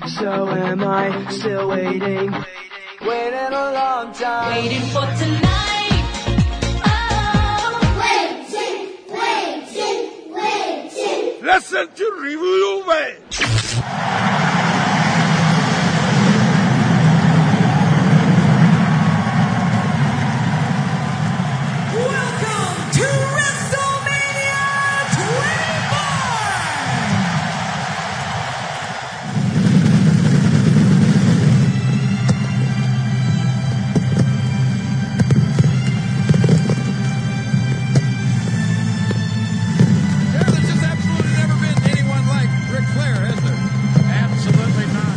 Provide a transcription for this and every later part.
So am I still waiting? Waiting a long time. Waiting for tonight. Oh, waiting. Listen to Review Away. Welcome to WrestleMania 24. There's just absolutely never been anyone like Ric Flair, has there? Absolutely not.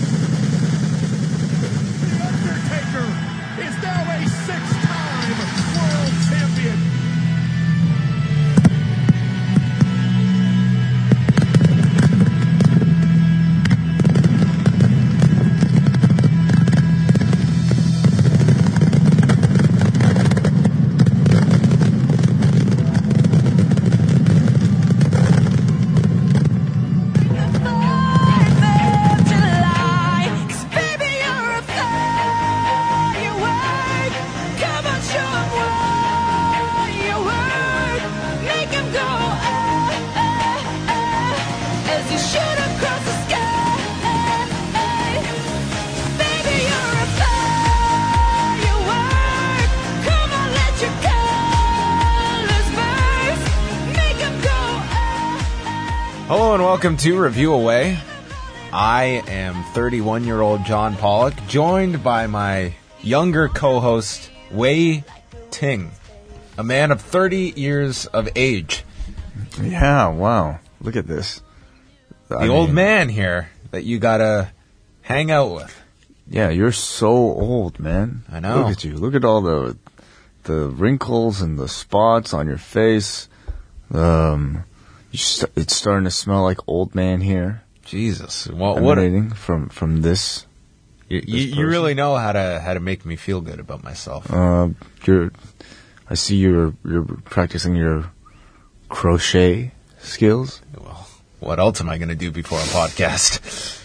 The Undertaker is now a six-time world champion. Hello and welcome to Review Away. I am 31-year-old John Pollock, joined by my younger co-host, Wei Ting, a man of 30 years of age. Yeah, wow. Look at this. The old man here that you gotta hang out with. Yeah, you're so old, man. I know. Look at you. Look at all the wrinkles and the spots on your face. It's starting to smell like old man here. Jesus, what from this? You really know how to make me feel good about myself. I see you're practicing your crochet skills. Well, what else am I going to do before a podcast?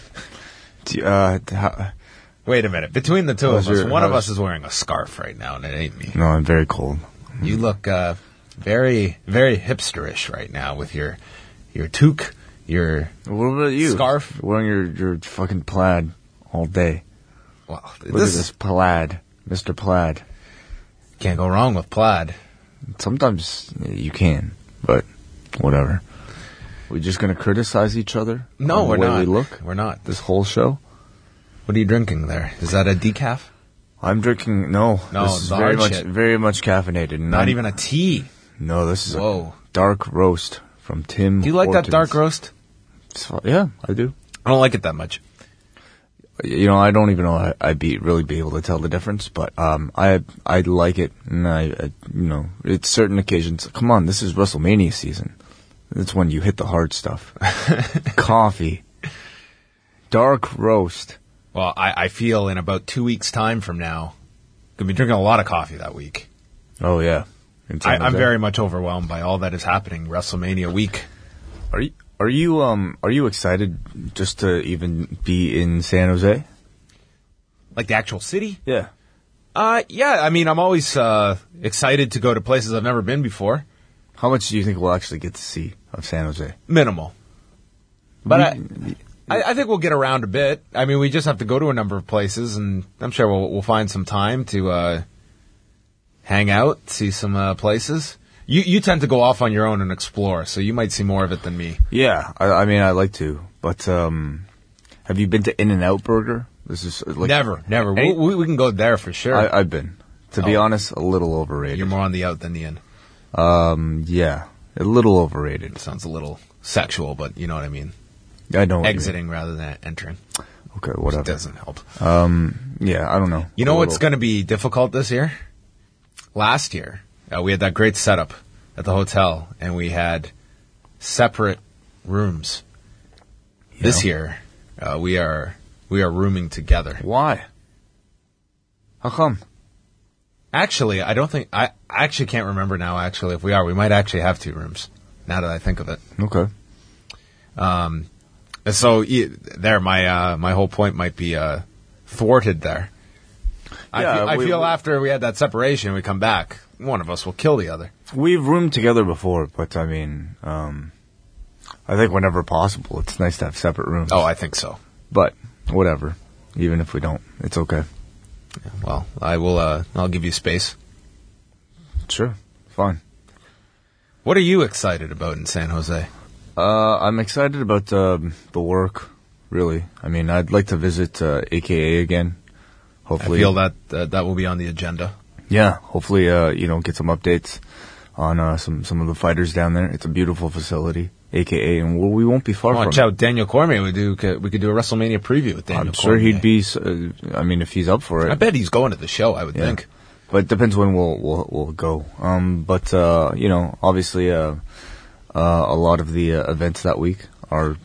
Wait a minute. Between the two of us, one of us is wearing a scarf right now, and it ain't me. No, I'm very cold. You look very, very hipsterish right now with your toque, your what about you? Scarf. You're wearing your fucking plaid all day. Well, Look at this plaid, Mr. Plaid. Can't go wrong with plaid. Sometimes you can, but whatever. We're just gonna criticize each other? No, we're the way not. We look we're not. this whole show. What are you drinking there? Is that a decaf? I'm drinking. No, this is very much caffeinated. Not even a tea. No, this is a dark roast from Tim. Do you like Hortons. that dark roast? Yeah, I do. I don't like it that much. You know, I don't even know I'd really be able to tell the difference, but I like it, and I it's certain occasions. Come on, this is WrestleMania season. That's when you hit the hard stuff. Coffee, dark roast. Well, I feel in about 2 weeks' time from now, gonna be drinking a lot of coffee that week. Oh yeah, I'm very much overwhelmed by all that is happening WrestleMania week. Are you excited just to even be in San Jose? Like the actual city? Yeah. Yeah. I mean, I'm always excited to go to places I've never been before. How much do you think we'll actually get to see of San Jose? Minimal. But I think we'll get around a bit. I mean, we just have to go to a number of places, and I'm sure we'll find some time to hang out, see some places. You tend to go off on your own and explore, so you might see more of it than me. Yeah, I mean, I like to. But have you been to In-N-Out Burger? This is like Never. We can go there for sure. I've been. To be honest, a little overrated. You're more on the out than the in. Yeah, a little overrated. It sounds a little sexual, but you know what I mean. I know. Exiting rather than entering. Okay, whatever. Which doesn't help. Yeah, I don't know. You know what's going to be difficult this year? Last year, we had that great setup at the hotel, and we had separate rooms. This year, we are rooming together. Why? How come? Actually, I actually can't remember now. Actually, if we might actually have 2 rooms. Now that I think of it. Okay. So there, my whole point might be thwarted there. I feel after we had that separation, we come back, one of us will kill the other. We've roomed together before, but I mean, I think whenever possible, it's nice to have separate rooms. Oh, I think so. But whatever, even if we don't, it's okay. Well, I will. I'll give you space. Sure, fine. What are you excited about in San Jose? I'm excited about the work. Really, I mean, I'd like to visit AKA again. Hopefully, I feel that will be on the agenda. Yeah, hopefully, get some updates on some of the fighters down there. It's a beautiful facility, AKA, and we won't be far from. Watch out, Daniel Cormier. We could do a WrestleMania preview with Daniel. I'm sure Cormier. he'd be. I mean, if he's up for it, I bet he's going to the show. I would think. But it depends when we'll go. But obviously, a lot of the events that week are.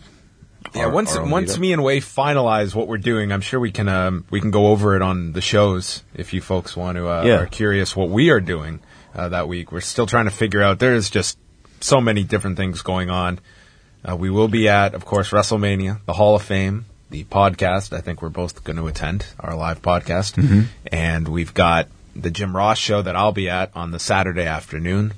Once me and Wei finalize what we're doing, I'm sure we can go over it on the shows if you folks want to are curious what we are doing that week. We're still trying to figure out. There's just so many different things going on. We will be at, of course, WrestleMania, the Hall of Fame, the podcast. I think we're both going to attend our live podcast, and we've got the Jim Ross show that I'll be at on the Saturday afternoon.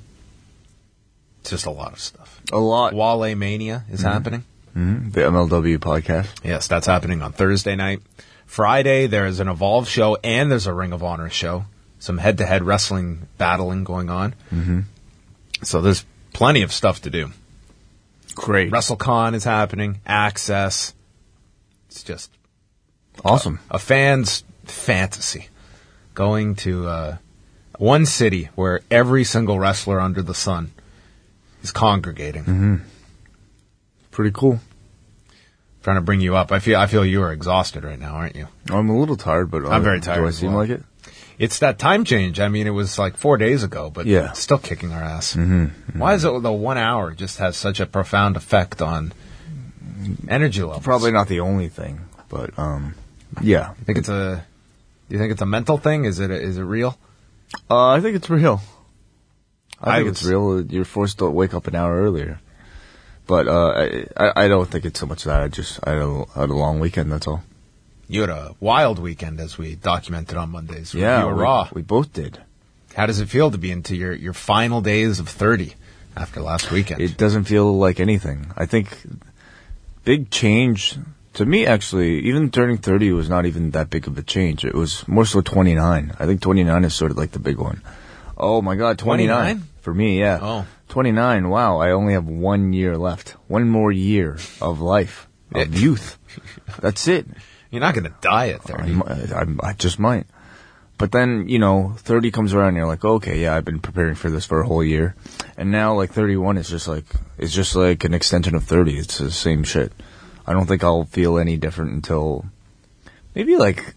It's just a lot of stuff. A lot. Wale Mania is happening. Mm-hmm. The MLW podcast. Yes, that's happening on Thursday night. Friday, there is an Evolve show and there's a Ring of Honor show. Some head-to-head wrestling battling going on. Mm-hmm. So there's plenty of stuff to do. Great. WrestleCon is happening. Access. It's just awesome. A fan's fantasy. Going to one city where every single wrestler under the sun is congregating. Mm-hmm. Pretty cool. Trying to bring you up. I feel you are exhausted right now, aren't you? I'm a little tired, but I'm very tired. Do I as seem well. like it? It's that time change. I mean, it was like 4 days ago, but it's still kicking our ass. Mm-hmm. Mm-hmm. Why is it the 1 hour just has such a profound effect on energy levels? Probably not the only thing, but yeah. Do you think it's a mental thing? Is it real? I think it's real. I think it's real. You're forced to wake up an hour earlier. But I don't think it's so much that. I had a long weekend, that's all. You had a wild weekend, as we documented on Mondays. Yeah, you were Raw. We both did. How does it feel to be into your final days of 30 after last weekend? It doesn't feel like anything. I think big change, to me actually, even turning 30 was not even that big of a change. It was more so 29. I think 29 is sort of like the big one. Oh my God, 29? For me, yeah. Oh. 29, wow, I only have 1 year left. One more year of life, of youth. That's it. You're not going to die at 30. I just might. But then, 30 comes around and you're like, okay, yeah, I've been preparing for this for a whole year. And now, 31 is just like an extension of 30. It's the same shit. I don't think I'll feel any different until maybe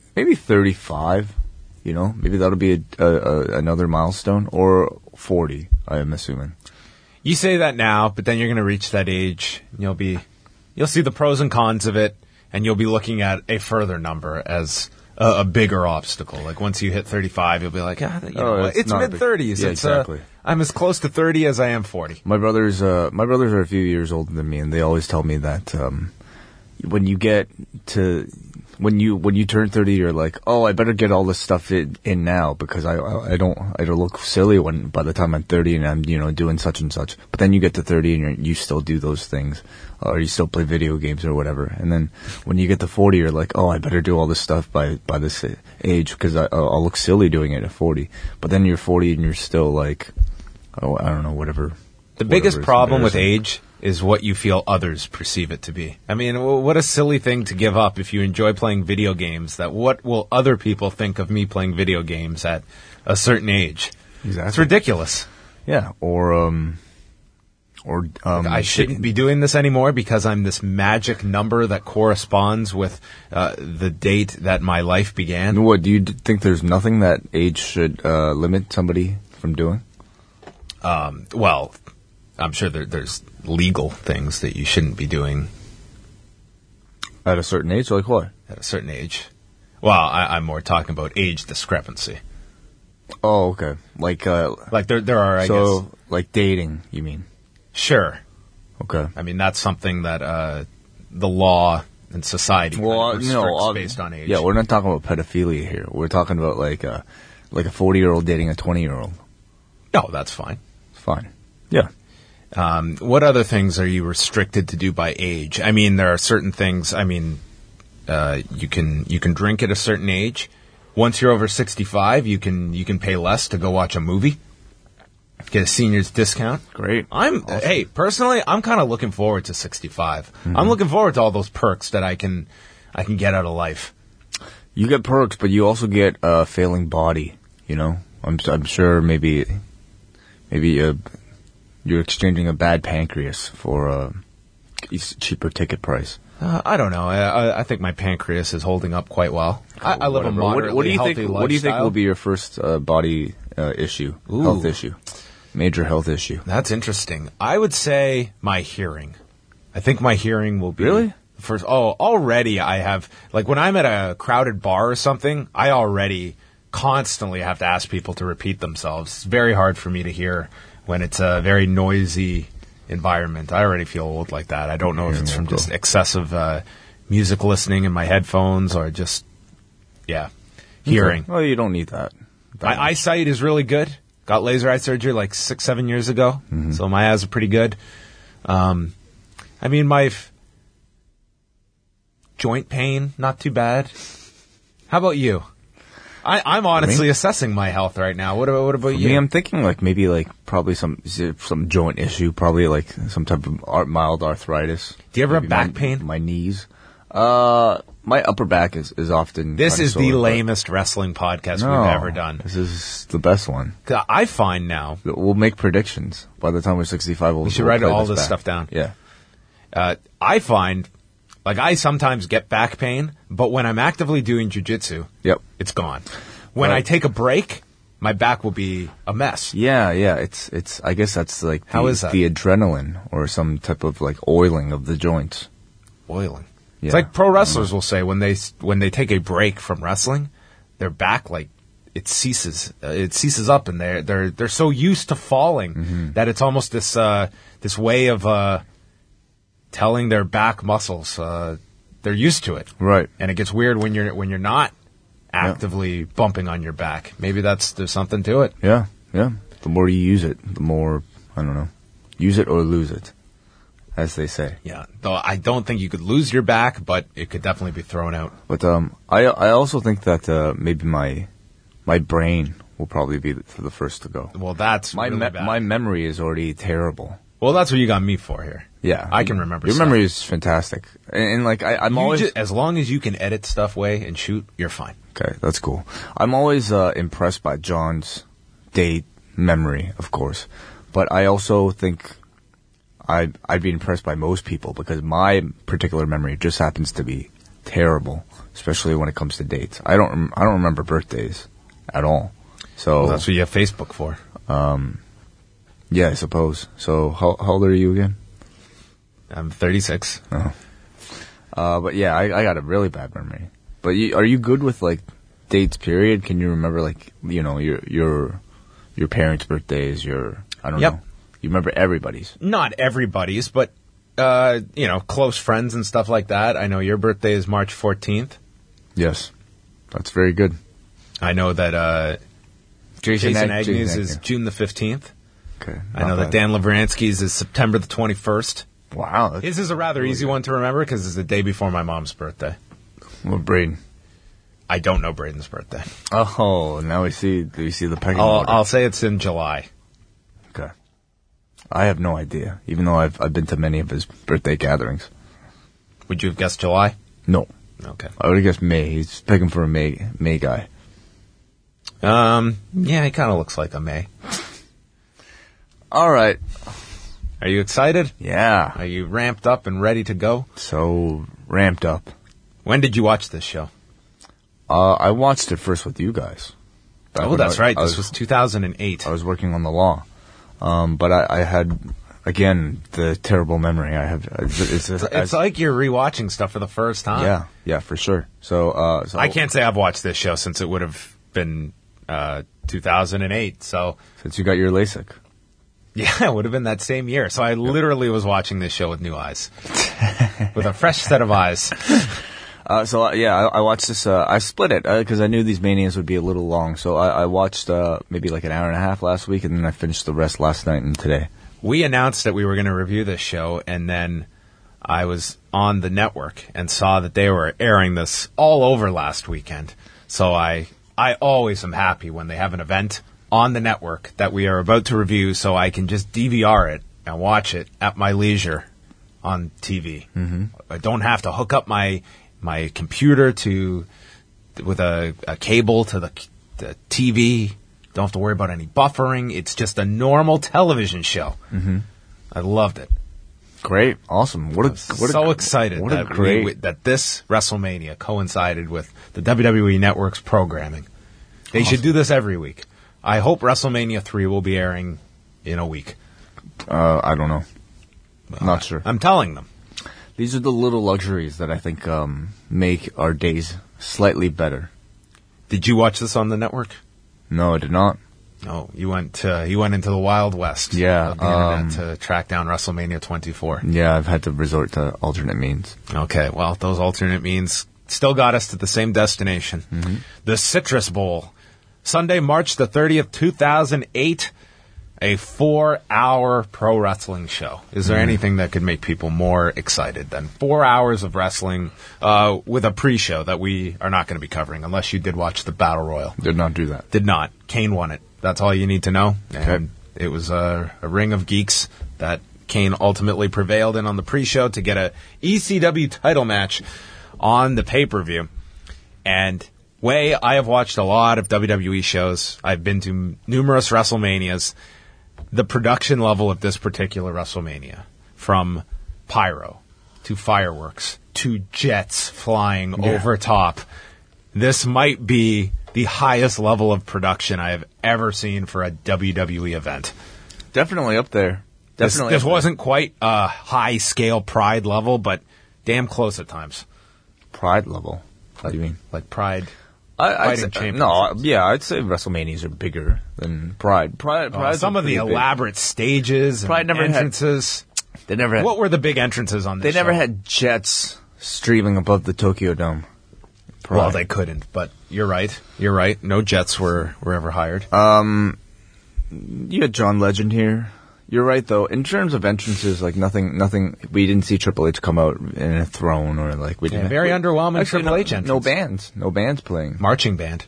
35, Maybe that'll be another milestone, or 40, I am assuming. You say that now, but then you're going to reach that age, and you'll see the pros and cons of it, and you'll be looking at a further number as a bigger obstacle. Like once you hit 35, you'll be like, it's mid-30s. Yeah, exactly. I'm as close to 30 as I am 40. My brothers are a few years older than me, and they always tell me that when you turn 30, you're like, oh, I better get all this stuff in now because I don't look silly by the time I'm 30 and I'm doing such and such. But then you get to 30 and you still do those things, or you still play video games or whatever. And then when you get to 40, you're like, oh, I better do all this stuff by this age because I'll look silly doing it at 40. But then you're 40 and you're still like, oh, I don't know, whatever. The biggest problem with age is what you feel others perceive it to be. I mean, what a silly thing to give up if you enjoy playing video games. That what will other people think of me playing video games at a certain age? Exactly. It's ridiculous. Yeah, I shouldn't be doing this anymore because I'm this magic number that corresponds with the date that my life began. What, do you think there's nothing that age should limit somebody from doing? Well, I'm sure there's legal things that you shouldn't be doing. At a certain age? Like what? At a certain age. Well, I'm more talking about age discrepancy. Oh, okay. Like there are, I guess. Like dating, you mean? Sure. Okay. I mean, that's something that the law and society Well, restricts based on age. Yeah, we're not talking about pedophilia here. We're talking about like a 40-year-old dating a 20-year-old. No, that's fine. It's fine. Yeah. What other things are you restricted to do by age? I mean, there are certain things. I mean, you can drink at a certain age. Once you're over 65, you can pay less to go watch a movie. Get a senior's discount. Great. Hey, personally, I'm kind of looking forward to 65. I'm looking forward to all those perks that I can get out of life. You get perks, but you also get a failing body. You know, I'm sure maybe you're exchanging a bad pancreas for a cheaper ticket price. I don't know. I think my pancreas is holding up quite well. I live a moderately healthy lifestyle. What do you think will be your first body issue, health issue, major health issue? That's interesting. I would say my hearing. I think my hearing will be Really? first. Oh, already I have, like when I'm at a crowded bar or something, I already constantly have to ask people to repeat themselves. It's very hard for me to hear when it's a very noisy environment. I already feel old like that. I don't know if it's from just excessive music listening in my headphones or just, hearing. Okay. Well, you don't need that. My eyesight is really good. Got laser eye surgery like 6-7 years ago, so my eyes are pretty good. I mean, my joint pain, not too bad. How about you? I'm honestly assessing my health right now. What about you? Me, I'm thinking like maybe like probably some joint issue, probably like some type of mild arthritis. Do you ever have Maybe back pain? My knees. My upper back is often. This kinda is sore, the but- lamest wrestling podcast No, we've ever done. This is the best one. I find now, We'll make predictions. By the time we're 65, we should write all this stuff down. Yeah. I find, like, I sometimes get back pain, but when I'm actively doing jiu-jitsu, Yep. it's gone. When Right. I take a break, my back will be a mess. Yeah. It's. I guess that's like How is that? the adrenaline or some type of like oiling of the joints. Oiling. Yeah. It's like pro wrestlers will say when they take a break from wrestling, their back like it ceases up, and they're so used to falling that it's almost this way of telling their back muscles they're used to it. Right. And it gets weird when you're not actively bumping on your back. Maybe there's something to it. Yeah. The more you use it, the more, I don't know, use it or lose it, as they say. Yeah. Though I don't think you could lose your back, but it could definitely be thrown out. But I also think that maybe my brain will probably be the first to go. Well, that's My really bad. my memory is already terrible. Well, that's what you got me for here. Yeah, I can remember Your stuff. memory is fantastic, and like I'm You always as long as you can edit stuff away and shoot, you're fine. okay. That's cool. I'm always impressed by John's date memory, of course, but I also think I'd be impressed by most people because my particular memory just happens to be terrible, especially when it comes to dates. I don't remember birthdays at all. So Well, that's what you have Facebook for. yeah, I suppose. So how old are you again? I'm 36. But yeah, I got a really bad memory. But are you good with like dates? Period. Can you remember like your parents' birthdays? I don't Yep. know. You remember everybody's? Not everybody's, but close friends and stuff like that. I know your birthday is March 14th. Yes, that's very good. I know that Jason Agnew's is Agnew. June the 15th. Okay. I know that Dan Lavransky's is September the 21st. Wow. That's, His is a rather easy one to remember because it's the day before my mom's birthday. well, Braden. I don't know Braden's birthday. Oh, now we see the pecking order. I'll say it's in July. Okay. I have no idea, even though I've been to many of his birthday gatherings. Would you have guessed July? No, Okay. I would have guessed May. He's picking for a May guy. Yeah, he kind of looks like a May. All right. Are you excited? Yeah. Are you ramped up and ready to go? So ramped up. When did you watch this show? I watched it first with you guys. Back Oh, when that's right. I This was 2008. I was working on the law, but I had again the terrible memory I have. It's like you're rewatching stuff for the first time. yeah, for sure. So I can't say I've watched this show since it would have been 2008. So since you got your LASIK. Yeah, it would have been that same year. So I literally was watching this show with new eyes. With a fresh set of eyes. I watched this. I split it because I knew these Manias would be a little long. So I watched maybe like an hour and a half last week, and then I finished the rest last night and today. We announced that we were going to review this show, and then I was on the network and saw that they were airing this all over last weekend. So I always am happy when they have an event on the network that we are about to review, so I can just DVR it and watch it at my leisure on TV. Mm-hmm. I don't have to hook up my computer with a cable to the TV. Don't have to worry about any buffering. It's just a normal television show. Mm-hmm. I loved it. Great, awesome! Excited that this WrestleMania coincided with the WWE Network's programming. They should do this every week. I hope WrestleMania 3 will be airing in a week. I don't know. Not sure. I'm telling them. These are the little luxuries that I think make our days slightly better. Did you watch this on the network? No, I did not. No, you went into the Wild West. Yeah, of the internet to track down WrestleMania 24. Yeah, I've had to resort to alternate means. Okay, well, those alternate means still got us to the same destination. Mm-hmm. The Citrus Bowl. Sunday, March the 30th, 2008. A 4-hour pro wrestling show. Is there anything that could make people more excited than 4 hours of wrestling with a pre-show that we are not going to be covering, unless you did watch the Battle Royal? Did not do that. Did not. Kane won it. That's all you need to know. Okay. And it was a ring of geeks that Kane ultimately prevailed in on the pre-show to get a ECW title match on the pay-per-view. And I have watched a lot of WWE shows. I've been to numerous WrestleManias. The production level of this particular WrestleMania, from pyro to fireworks to jets flying over top, this might be the highest level of production I have ever seen for a WWE event. Definitely up there. Definitely. This wasn't quite a high-scale Pride level, but damn close at times. Pride level? What do you mean? Like Pride... I'd say WrestleManias are bigger than Pride. Pride some of the elaborate stages and entrances. What were the big entrances on this show? They never had jets streaming above the Tokyo Dome. Pride. Well, they couldn't, but you're right. No jets were ever hired. You had John Legend here. You're right, though. In terms of entrances, like nothing. We didn't see Triple H come out in a throne or like we didn't. Very underwhelming Triple H entrance. No bands playing. Marching band.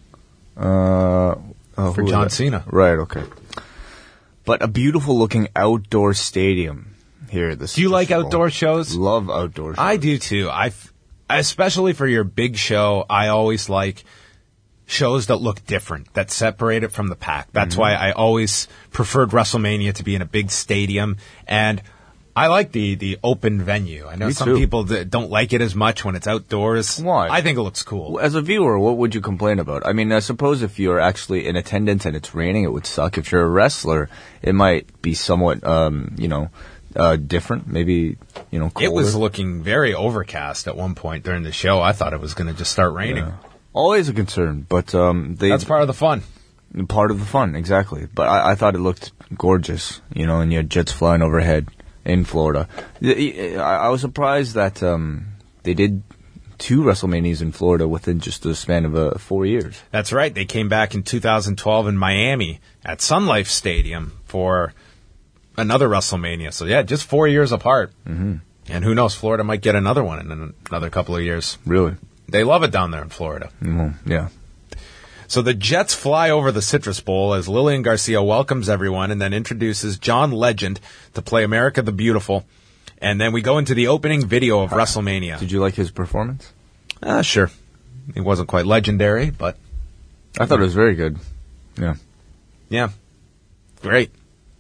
For John Cena. Right. Okay. But a beautiful looking outdoor stadium here. Do you like outdoor shows? Love outdoor shows. I do too. Especially for your big show, I always like shows that look different, that separate it from the pack. That's why I always preferred WrestleMania to be in a big stadium. And I like the open venue. I know some people don't like it as much when it's outdoors. Why? I think it looks cool. As a viewer, what would you complain about? I mean, I suppose if you're actually in attendance and it's raining, it would suck. If you're a wrestler, it might be somewhat, different. Maybe, colder. It was looking very overcast at one point during the show. I thought it was going to just start raining. Yeah. Always a concern, but that's part of the fun. Part of the fun, exactly. But I thought it looked gorgeous, and you had jets flying overhead in Florida. I was surprised that they did 2 WrestleManias in Florida within just the span of 4 years. That's right. They came back in 2012 in Miami at Sun Life Stadium for another WrestleMania. So, yeah, just 4 years apart. Mm-hmm. And who knows, Florida might get another one in another couple of years. Really? They love it down there in Florida. Mm-hmm. Yeah. So the Jets fly over the Citrus Bowl as Lillian Garcia welcomes everyone and then introduces John Legend to play America the Beautiful. And then we go into the opening video of WrestleMania. Did you like his performance? Sure. He wasn't quite legendary, but... I thought it was very good. Yeah. Yeah. Great.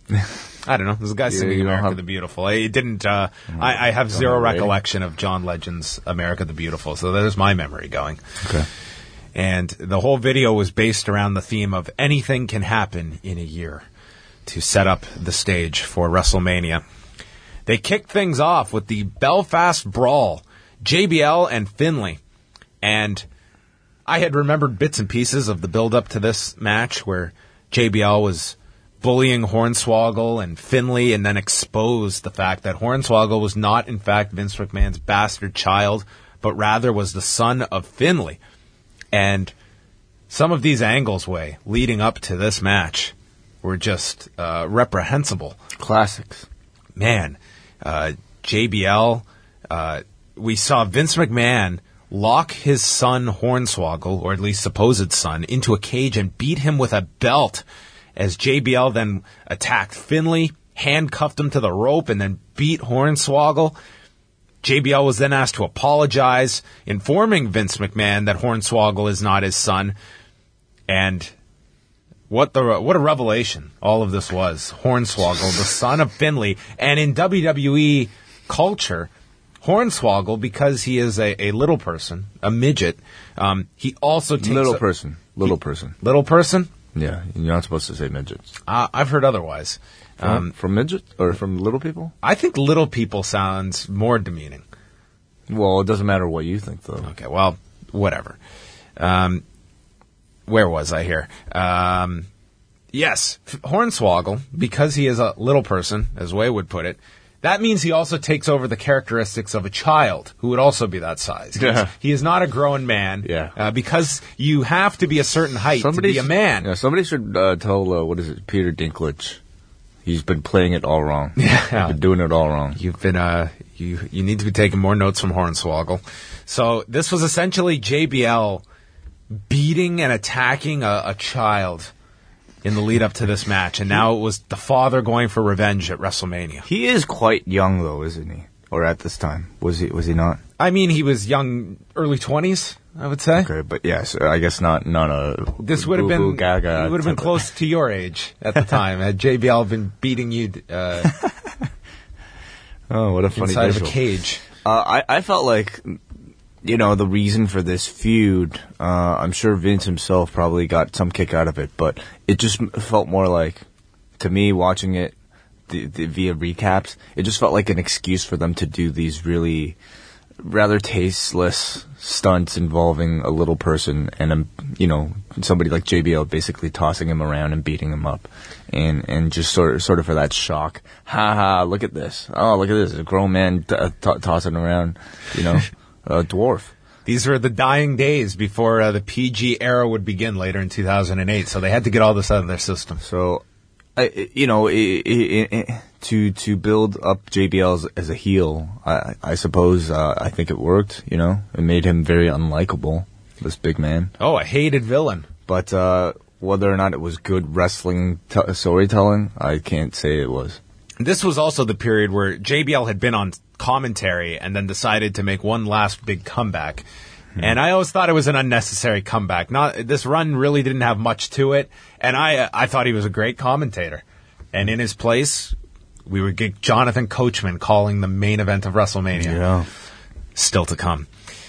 I don't know. There's a guy singing America the Beautiful. I didn't. I have zero recollection of John Legend's America the Beautiful, so there's my memory going. Okay. And the whole video was based around the theme of anything can happen in a year to set up the stage for WrestleMania. They kicked things off with the Belfast Brawl, JBL and Finlay. And I had remembered bits and pieces of the build-up to this match where JBL was bullying Hornswoggle and Finlay, and then exposed the fact that Hornswoggle was not, in fact, Vince McMahon's bastard child, but rather was the son of Finlay. And some of these angles, leading up to this match were just reprehensible. Classics. Man, JBL, we saw Vince McMahon lock his son Hornswoggle, or at least supposed son, into a cage and beat him with a belt, as JBL then attacked Finlay, handcuffed him to the rope, and then beat Hornswoggle. JBL was then asked to apologize, informing Vince McMahon that Hornswoggle is not his son. And what a revelation all of this was. Hornswoggle, the son of Finlay. And in WWE culture, Hornswoggle, because he is a little person, a midget, he also takes... Little person. Little person? Yeah, you're not supposed to say midgets. I've heard otherwise. From midgets? Or from little people? I think little people sounds more demeaning. Well, it doesn't matter what you think, though. Okay, well, whatever. Where was I here? Yes, Hornswoggle, because he is a little person, as Way would put it, that means he also takes over the characteristics of a child, who would also be that size. He is not a grown man, because you have to be a certain height to be a man. Yeah, somebody should tell, Peter Dinklage. He's been playing it all wrong. Yeah. He's been doing it all wrong. You've been, you need to be taking more notes from Hornswoggle. So this was essentially JBL beating and attacking a child in the lead up to this match, and now it was the father going for revenge at WrestleMania. He is quite young, though, isn't he? Or at this time, was he not? I mean, he was young, early 20s, I would say. Okay, but yes, I guess not a. This would have been gaga. It would have been close to your age at the time. Had JBL been beating you oh, what a funny inside visual. of a cage. I felt like, the reason for this feud, I'm sure Vince himself probably got some kick out of it, but it just felt more like, to me, watching it via recaps, it just felt like an excuse for them to do these really rather tasteless stunts involving a little person and somebody like JBL basically tossing him around and beating him up, and just sort of for that shock. Ha ha! Look at this! Oh, look at this! A grown man tossing around, a dwarf. These were the dying days before the PG era would begin later in 2008, so they had to get all this out of their system. So, to build up JBL as a heel, I suppose I think it worked. It made him very unlikable, this big man. Oh, a hated villain. But whether or not it was good wrestling storytelling, I can't say it was. This was also the period where JBL had been on commentary and then decided to make one last big comeback. And I always thought it was an unnecessary comeback. This run really didn't have much to it, and I thought he was a great commentator. And in his place, we would get Jonathan Coachman calling the main event of WrestleMania. Yeah. Still to come.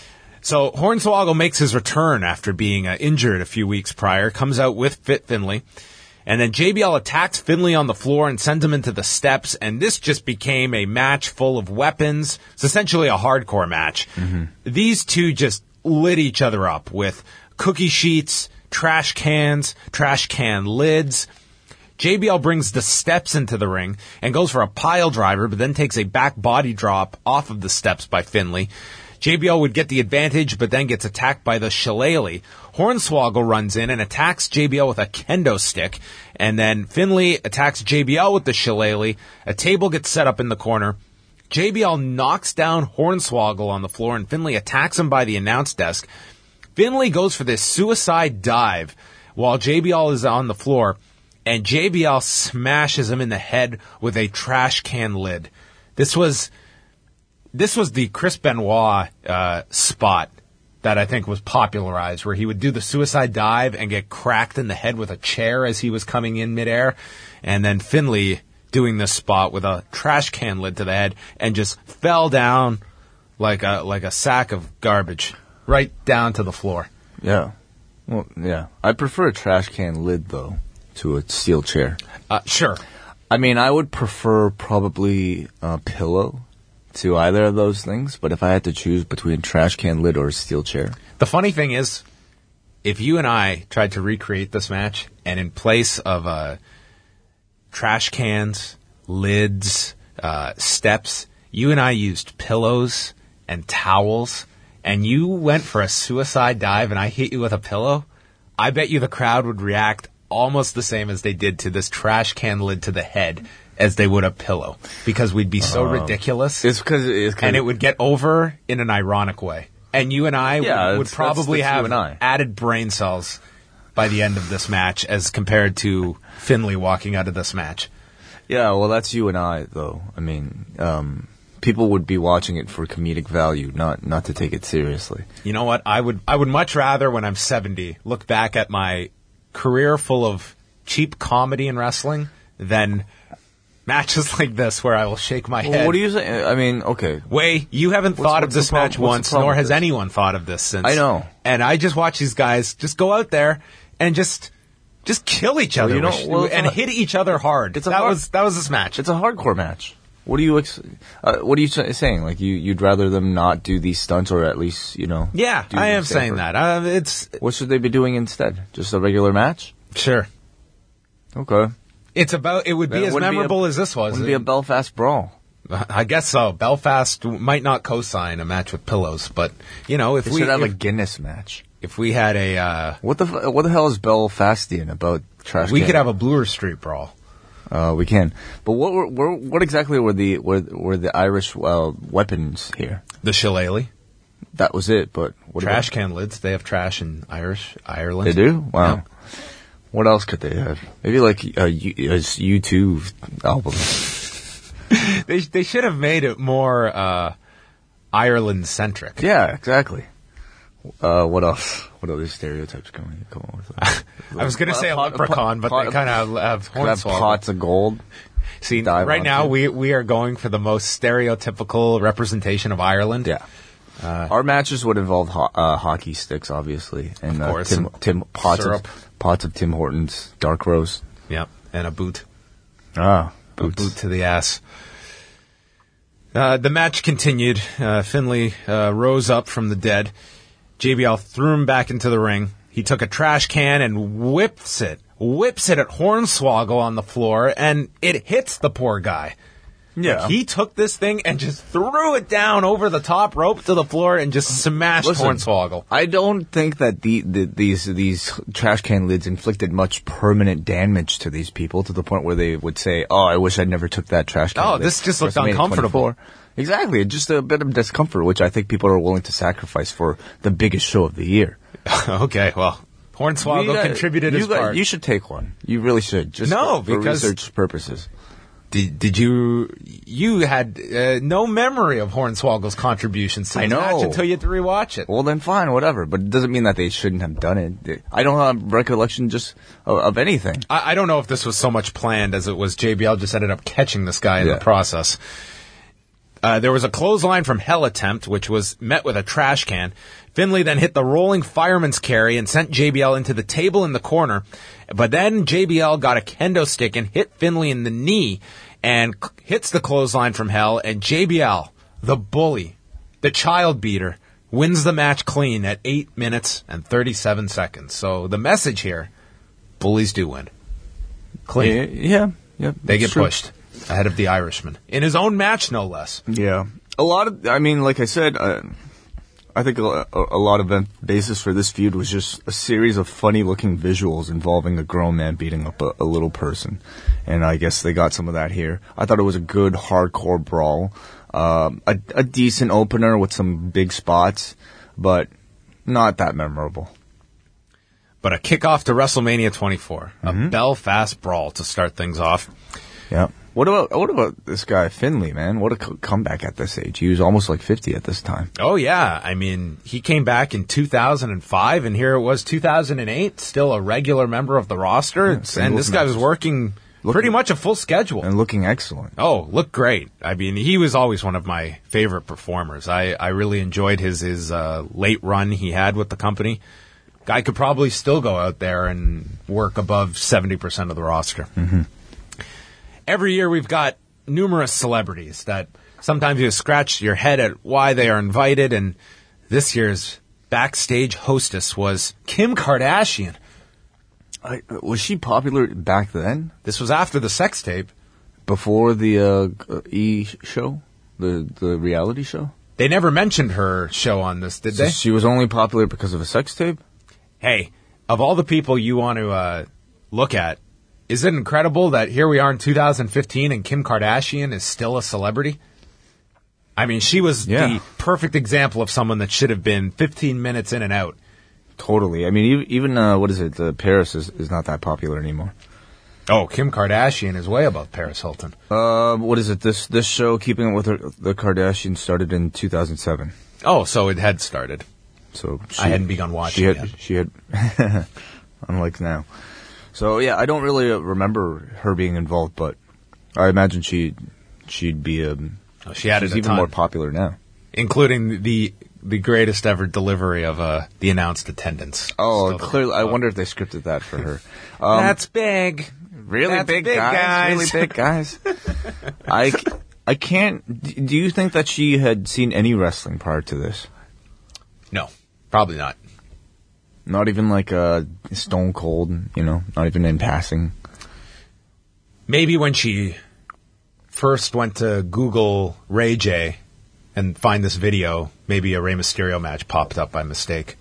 So Hornswoggle makes his return after being injured a few weeks prior, comes out with Fit Finlay, and then JBL attacks Finlay on the floor and sends him into the steps, and this just became a match full of weapons. It's essentially a hardcore match. Mm-hmm. These two just lit each other up with cookie sheets, trash cans, trash can lids. JBL brings the steps into the ring and goes for a pile driver, but then takes a back body drop off of the steps by Finlay. JBL would get the advantage, but then gets attacked by the shillelagh. Hornswoggle runs in and attacks JBL with a kendo stick, and then Finlay attacks JBL with the shillelagh. A table gets set up in the corner. JBL knocks down Hornswoggle on the floor, and Finlay attacks him by the announce desk. Finlay goes for this suicide dive while JBL is on the floor, and JBL smashes him in the head with a trash can lid. This was the Chris Benoit spot that I think was popularized, where he would do the suicide dive and get cracked in the head with a chair as he was coming in midair, and then Finlay doing this spot with a trash can lid to the head and just fell down like a sack of garbage right down to the floor. Yeah. Well, yeah. I prefer a trash can lid, though, to a steel chair. Sure. I mean, I would prefer probably a pillow to either of those things, but if I had to choose between trash can lid or a steel chair. The funny thing is, if you and I tried to recreate this match, and in place of trash cans, lids, steps. You and I used pillows and towels, and you went for a suicide dive and I hit you with a pillow. I bet you the crowd would react almost the same as they did to this trash can lid to the head as they would a pillow, because we'd be so ridiculous. It's because and it would get over in an ironic way. And you and I would probably that's you have and I. added brain cells by the end of this match as compared to Finley walking out of this match. Yeah, well, that's you and I, though. I mean, people would be watching it for comedic value, not to take it seriously. You know what? I would much rather, when I'm 70, look back at my career full of cheap comedy in wrestling than matches like this where I will shake my Well, head. what do you say? I mean, okay. Wait, you haven't thought of what's the this match problem- what's the once, problem nor with has this? anyone thought of this since. I know. And I just watch these guys just go out there and just kill each other and hit each other hard. That was this match. It's a hardcore match. What are you saying? Like you'd rather them not do these stunts, or at least Yeah, do I am them saying safer? that. What should they be doing instead? Just a regular match? Sure. Okay. It would be Then as wouldn't memorable as this was. Wouldn't be a Belfast brawl. I guess so. Belfast might not co-sign a match with pillows, but if They we should have a Guinness match. if we had a What the hell is Belfastian about trash? we can? could have a Bloor Street brawl. We can. But what exactly were the Irish weapons here? The shillelagh, That was it. But what trash about, can lids. They have trash in Ireland. They do? Wow. Yeah. What else could they have? Maybe like a U2 album. They should have made it more Ireland centric. Yeah, exactly. What else? What other stereotypes can we come up with? I was going to say a leprechaun, but they kind of have Could have hornswoggle. pots of gold. See, dive right now onto. we are going for the most stereotypical representation of Ireland. Yeah. Our matches would involve hockey sticks, obviously, and Of course, syrup. pots of Tim Hortons dark roast. Yep, and a boot. Ah, A boot to the ass. The match continued. Finley rose up from the dead. JBL threw him back into the ring. He took a trash can and whips it at Hornswoggle on the floor, and it hits the poor guy. Yeah. Like, he took this thing and just threw it down over the top rope to the floor and just smashed Listen, Hornswoggle. I don't think that these trash can lids inflicted much permanent damage to these people to the point where they would say, "Oh, I wish I'd never took that trash can." Oh, lid." this just looked WrestleMania uncomfortable. 24. Exactly, just a bit of discomfort, which I think people are willing to sacrifice for the biggest show of the year. Okay, well, Hornswoggle contributed his part. You should take one. You really should. Just No, for because- research purposes. Did you had no memory of Hornswoggle's contributions to I the know. match until you had to rewatch it. Well, then fine, whatever. But it doesn't mean that they shouldn't have done it. I don't have recollection just of anything. I don't know if this was so much planned as it was JBL just ended up catching this guy in Yeah. the process. There was a clothesline from Hell attempt, which was met with a trash can. Finley then hit the rolling fireman's carry and sent JBL into the table in the corner. But then JBL got a kendo stick and hit Finley in the knee and hits the clothesline from Hell. And JBL, the bully, the child beater, wins the match clean at 8 minutes and 37 seconds. So the message here, bullies do win. Clean. Yeah. They get that's true. pushed ahead of the Irishman. In his own match, no less. Yeah. Like I said, I think a lot of the basis for this feud was just a series of funny-looking visuals involving a grown man beating up a little person. And I guess they got some of that here. I thought it was a good, hardcore brawl. A decent opener with some big spots, but not that memorable. But a kickoff to WrestleMania 24. A Belfast brawl to start things off. Yeah. What about this guy Finley, man? What a comeback at this age. He was almost like 50 at this time. Oh, yeah. I mean, he came back in 2005, and here it was 2008, still a regular member of the roster. And this guy was working pretty much a full schedule. And looking excellent. Oh, looked great. I mean, he was always one of my favorite performers. I really enjoyed his late run he had with the company. Guy could probably still go out there and work above 70% of the roster. Mm-hmm. Every year we've got numerous celebrities that sometimes you scratch your head at why they are invited, and this year's backstage hostess was Kim Kardashian. Was she popular back then? This was after the sex tape. Before the E show? The reality show? They never mentioned her show on this, did So they? she was only popular because of a sex tape? Hey, of all the people you want to look at, is it incredible that here we are in 2015 and Kim Kardashian is still a celebrity? I mean, she was the perfect example of someone that should have been 15 minutes in and out. Totally. I mean, even what is it? Paris is not that popular anymore. Oh, Kim Kardashian is way above Paris Hilton. What is it? This show, Keeping Up with the Kardashians, started in 2007. Oh, so it had started. So I hadn't begun watching yet. She had, unlike now. So yeah, I don't really remember her being involved, but I imagine she'd be she added she's a even ton, more popular now, including the greatest ever delivery of the announced attendance. Oh, Still clearly, I wonder if they scripted that for her. That's big. Really That's big big, guys. Really big guys. I can't. Do you think that she had seen any wrestling prior to this? No, probably not. Not even like Stone Cold, not even in passing. Maybe when she first went to Google Ray J and find this video, maybe a Rey Mysterio match popped up by mistake.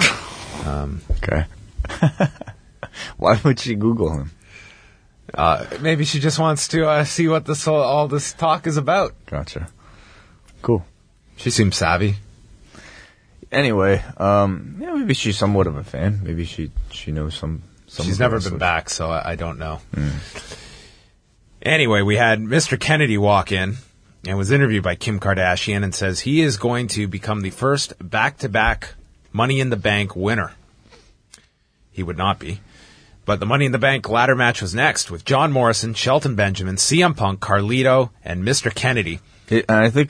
Okay. Why would she Google him? Maybe she just wants to see what all this talk is about. Gotcha. Cool. She seems savvy. Anyway, maybe she's somewhat of a fan. Maybe she knows some. She's never been back, so I don't know. Anyway, we had Mr. Kennedy walk in and was interviewed by Kim Kardashian and says he is going to become the first back-to-back Money in the Bank winner. He would not be. But the Money in the Bank ladder match was next with John Morrison, Shelton Benjamin, CM Punk, Carlito, and Mr. Kennedy. And I think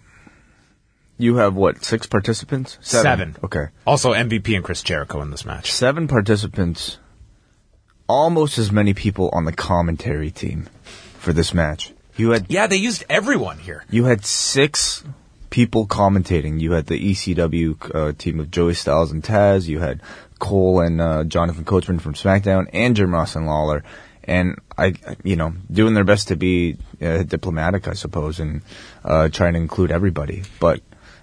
you have, 6 participants? 7. Okay. Also MVP and Chris Jericho in this match. 7 participants, almost as many people on the commentary team for this match. Yeah, they used everyone here. You had 6 people commentating. You had the ECW team of Joey Styles and Taz. You had Cole and Jonathan Coachman from SmackDown, and Jim Ross and Lawler. And doing their best to be diplomatic, I suppose, and trying to include everybody. But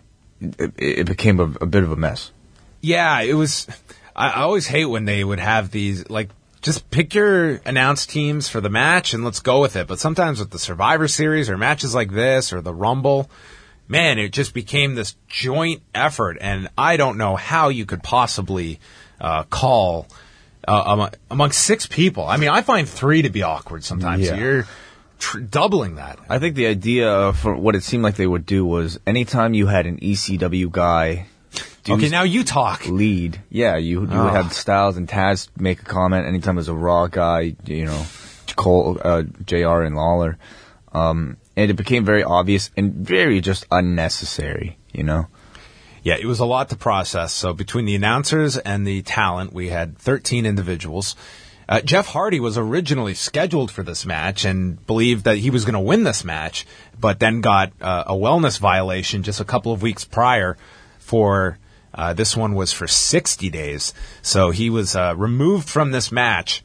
it became a bit of a mess. Yeah, it was. I always hate when they would have these, just pick your announced teams for the match and let's go with it. But sometimes with the Survivor Series or matches like this or the Rumble, man, it just became this joint effort. And I don't know how you could possibly call among 6 people. I mean, I find 3 to be awkward sometimes. Yeah. So you're doubling that. I think the idea for what it seemed like they would do was anytime you had an ECW guy Okay, now you talk. lead, you would have Styles and Taz make a comment. Anytime there's a Raw guy, Cole, JR and Lawler. And it became very obvious and very just unnecessary, Yeah, it was a lot to process. So between the announcers and the talent, we had 13 individuals. Jeff Hardy was originally scheduled for this match and believed that he was going to win this match, but then got a wellness violation just a couple of weeks prior for this one was for 60 days. So he was removed from this match,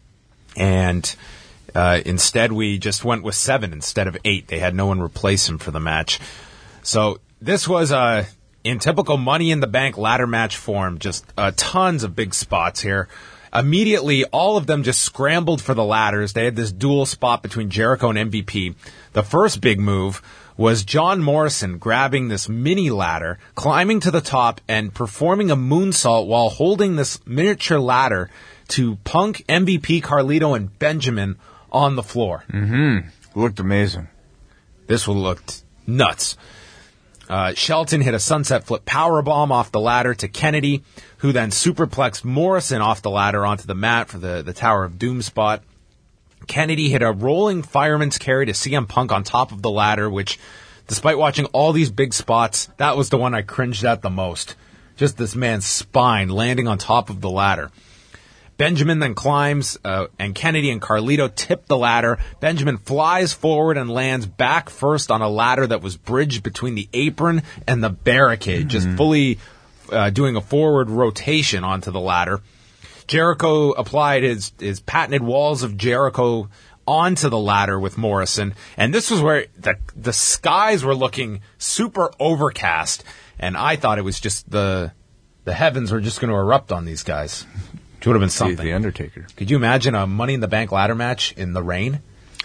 and instead we just went with 7 instead of 8. They had no one replace him for the match. So this was in typical Money in the Bank ladder match form, just tons of big spots here. Immediately, all of them just scrambled for the ladders. They had this dual spot between Jericho and MVP. The first big move was John Morrison grabbing this mini ladder, climbing to the top, and performing a moonsault while holding this miniature ladder to Punk, MVP, Carlito, and Benjamin on the floor. Mm-hmm. Looked amazing. This one looked nuts. Shelton hit a sunset flip powerbomb off the ladder to Kennedy, who then superplexed Morrison off the ladder onto the mat for the Tower of Doom spot. Kennedy hit a rolling fireman's carry to CM Punk on top of the ladder, which, despite watching all these big spots, that was the one I cringed at the most. Just this man's spine landing on top of the ladder. Benjamin then climbs, and Kennedy and Carlito tip the ladder. Benjamin flies forward and lands back first on a ladder that was bridged between the apron and the barricade, just fully doing a forward rotation onto the ladder. Jericho applied his patented walls of Jericho onto the ladder with Morrison, and this was where the skies were looking super overcast, and I thought it was just the heavens were just going to erupt on these guys. Which would have been something. The Undertaker. Could you imagine a Money in the Bank ladder match in the rain?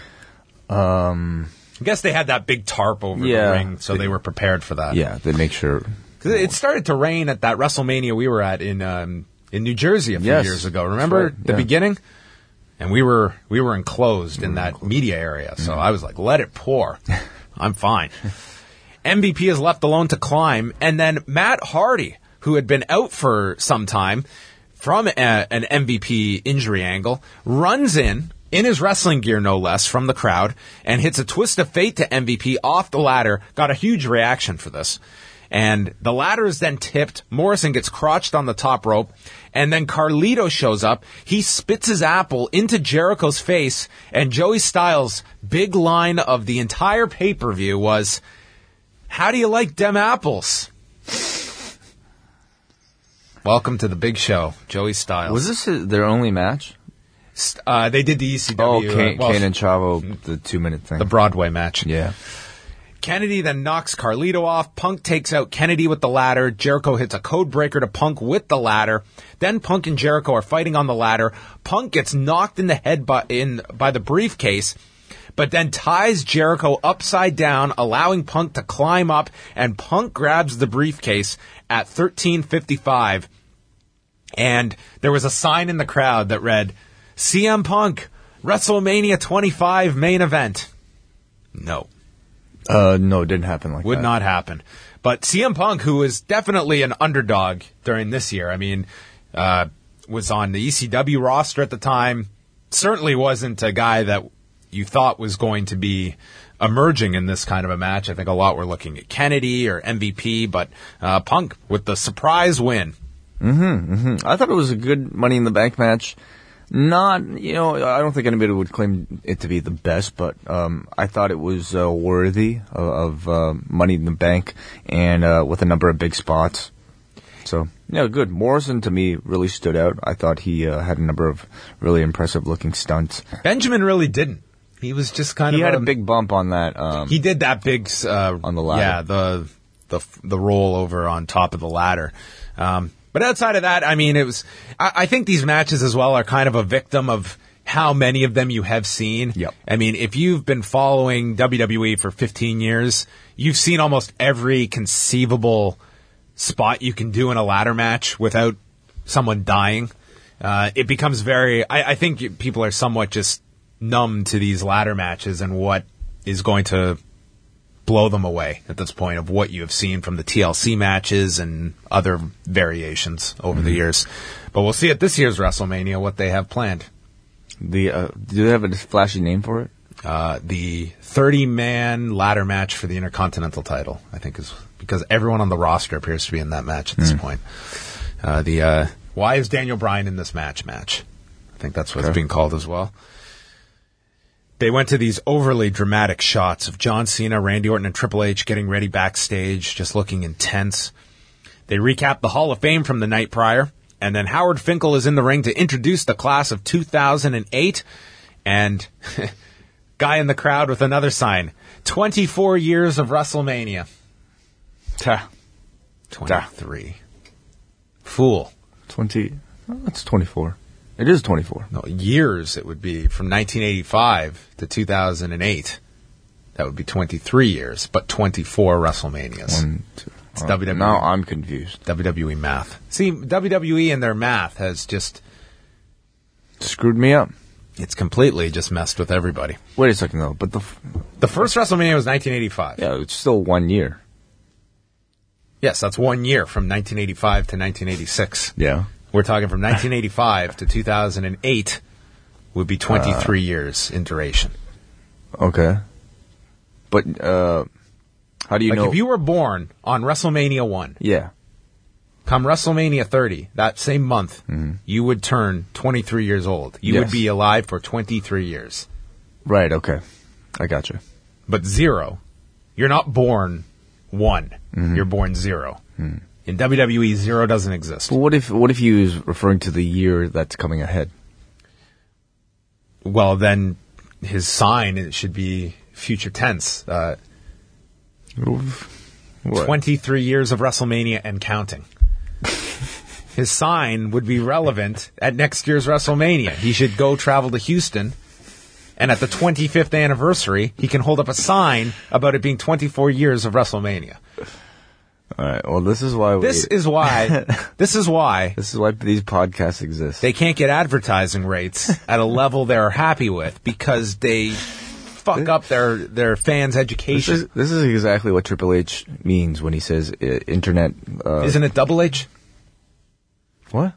I guess they had that big tarp over the ring, so they were prepared for that. Yeah, they make sure. 'Cause it started to rain at that WrestleMania we were at in New Jersey a few years ago. Remember the beginning? And we were enclosed in that media area, so I was like, let it pour. I'm fine. MVP is left alone to climb, and then Matt Hardy, who had been out for some time from an MVP injury angle, runs in his wrestling gear no less, from the crowd, and hits a twist of fate to MVP off the ladder. Got a huge reaction for this. And the ladder is then tipped. Morrison gets crotched on the top rope. And then Carlito shows up. He spits his apple into Jericho's face. And Joey Styles' big line of the entire pay-per-view was, "How do you like dem apples?" Welcome to the big show, Joey Styles. Was this their only match? They did the ECW. Kane and Chavo, the 2-minute thing. The Broadway match. Yeah. Kennedy then knocks Carlito off. Punk takes out Kennedy with the ladder. Jericho hits a code breaker to Punk with the ladder. Then Punk and Jericho are fighting on the ladder. Punk gets knocked in the head by the briefcase, but then ties Jericho upside down, allowing Punk to climb up, and Punk grabs the briefcase at 13:55. And there was a sign in the crowd that read, "CM Punk, WrestleMania 25 main event." No. No, it didn't happen like that. Would not happen. But CM Punk, who was definitely an underdog during this year, I mean, was on the ECW roster at the time, certainly wasn't a guy that you thought was going to be emerging in this kind of a match. I think a lot were looking at Kennedy or MVP, but Punk with the surprise win. I thought it was a good Money in the Bank match. Not, I don't think anybody would claim it to be the best, but I thought it was worthy of Money in the Bank, and with a number of big spots. So, yeah, good. Morrison, to me, really stood out. I thought he had a number of really impressive-looking stunts. Benjamin really didn't. He was just kind of... He had a big bump on that. He did that big... on the ladder. Yeah, the roll over on top of the ladder. But outside of that, I mean, it was... I think these matches as well are kind of a victim of how many of them you have seen. Yep. I mean, if you've been following WWE for 15 years, you've seen almost every conceivable spot you can do in a ladder match without someone dying. It becomes very... I think people are somewhat just numb to these ladder matches and what is going to blow them away at this point of what you have seen from the TLC matches and other variations over the years. But we'll see at this year's WrestleMania what they have planned. Do they have a flashy name for it? The 30-man ladder match for the Intercontinental title, I think, is because everyone on the roster appears to be in that match at this point. Why is Daniel Bryan in this match? I think that's what it's being called as well. They went to these overly dramatic shots of John Cena, Randy Orton, and Triple H getting ready backstage, just looking intense. They recap the Hall of Fame from the night prior, and then Howard Finkel is in the ring to introduce the class of 2008, and guy in the crowd with another sign, 24 years of WrestleMania. 23. Fool. 20. Oh, it's 24. It is 24. No, years it would be from 1985 to 2008. That would be 23 years, but 24 WrestleManias. 1, 2. It's WWE. Now I'm confused. WWE math. See, WWE and their math has just... Screwed me up. It's completely just messed with everybody. Wait a second, though. But the first WrestleMania was 1985. Yeah, it's still 1 year. Yes, that's 1 year from 1985 to 1986. Yeah. We're talking from 1985 to 2008 would be 23 years in duration. Okay. But how do you know? If you were born on WrestleMania 1, yeah, come WrestleMania 30, that same month, you would turn 23 years old. You would be alive for 23 years. Right, okay. I gotcha. But 0, you're not born 1. You're born 0. In WWE, 0 doesn't exist. But what if he was referring to the year that's coming ahead? Well, then his sign it should be future tense. What? 23 years of WrestleMania and counting. His sign would be relevant at next year's WrestleMania. He should go travel to Houston, and at the 25th anniversary, he can hold up a sign about it being 24 years of WrestleMania. All right. Well, this is why This is why these podcasts exist. they can't get advertising rates at a level they're happy with because they fuck up their fans' education. This is exactly what Triple H means when he says internet. Isn't it Double H? What?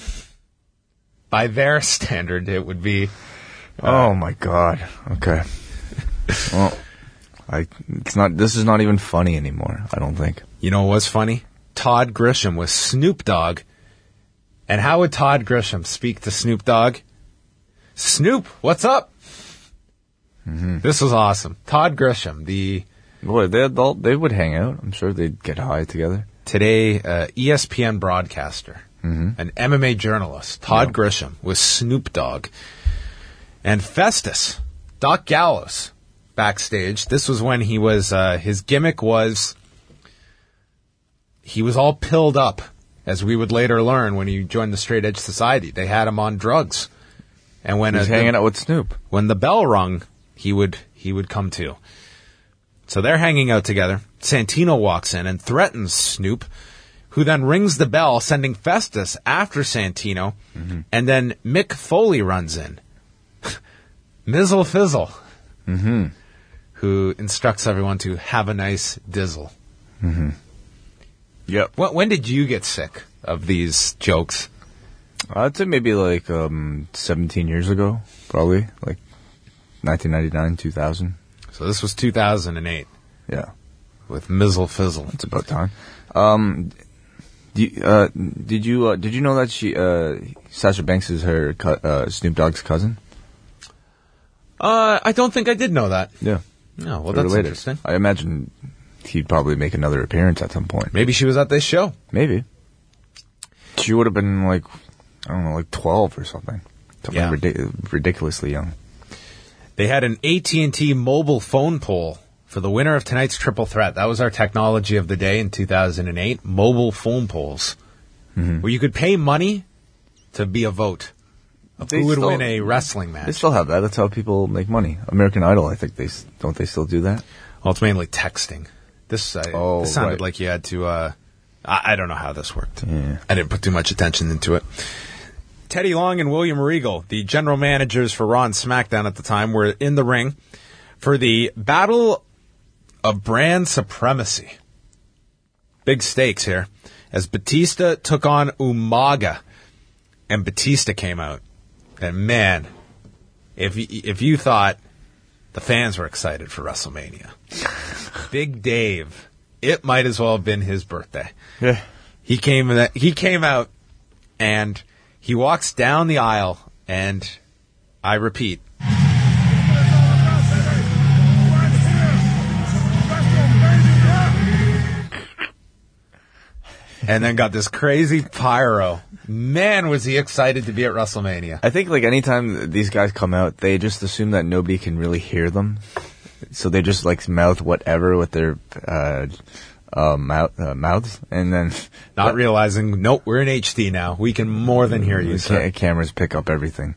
By their standard, it would be. Oh my God. Okay. Well, this is not even funny anymore, I don't think. You know what was funny? Todd Grisham with Snoop Dogg. And how would Todd Grisham speak to Snoop Dogg? Snoop, what's up? Mm-hmm. This was awesome. Todd Grisham, the Boy, they would hang out. I'm sure they'd get high together. today ESPN broadcaster, an MMA journalist, Todd Grisham with Snoop Dogg. And Festus, Doc Gallows, backstage. This was when he was, his gimmick was, he was all pilled up, as we would later learn when he joined the Straight Edge Society. They had him on drugs. And when He's hanging out with Snoop. when the bell rung, he would come to. So they're hanging out together. Santino walks in and threatens Snoop, who then rings the bell, sending Festus after Santino. And then Mick Foley runs in. Mizzle Fizzle, who instructs everyone to have a nice dizzle. Yep. When did you get sick of these jokes? I'd say maybe like 17 years ago, probably. Like 1999, 2000. So this was 2008 Yeah. with Mizzle Fizzle. It's about time. Did you know that Sasha Banks is her Snoop Dogg's cousin? I don't think I did know that. Yeah. No, well, They're that's related. interesting. I imagine he'd probably make another appearance at some point. Maybe she was at this show. Maybe. She would have been like, I don't know, like 12 or something. Yeah. Ridiculously young. They had an AT&T mobile phone poll for the winner of tonight's Triple Threat. That was our technology of the day in 2008, mobile phone polls, where you could pay money to be a vote of They who would still- win a wrestling They match. still have that. That's how people make money. American Idol, I think they still do that? Well, it's mainly texting. This sounded right. like you had to, I don't know how this worked. Yeah. I didn't put too much attention into it. Teddy Long and William Regal, the general managers for Raw and SmackDown at the time, were in the ring for the Battle of Brand Supremacy. Big stakes here. As Batista took on Umaga, and Batista came out. And man, if you thought the fans were excited for WrestleMania, Big Dave, it might as well have been his birthday. Yeah. He came out, and he walks down the aisle, and I repeat, and then got this crazy pyro. Man, was he excited to be at WrestleMania. I think like anytime these guys come out, they just assume that nobody can really hear them. So they just like mouth whatever with their mouths, and then Not realizing, nope, we're in HD now. We can more than hear you, sir. cameras pick up everything.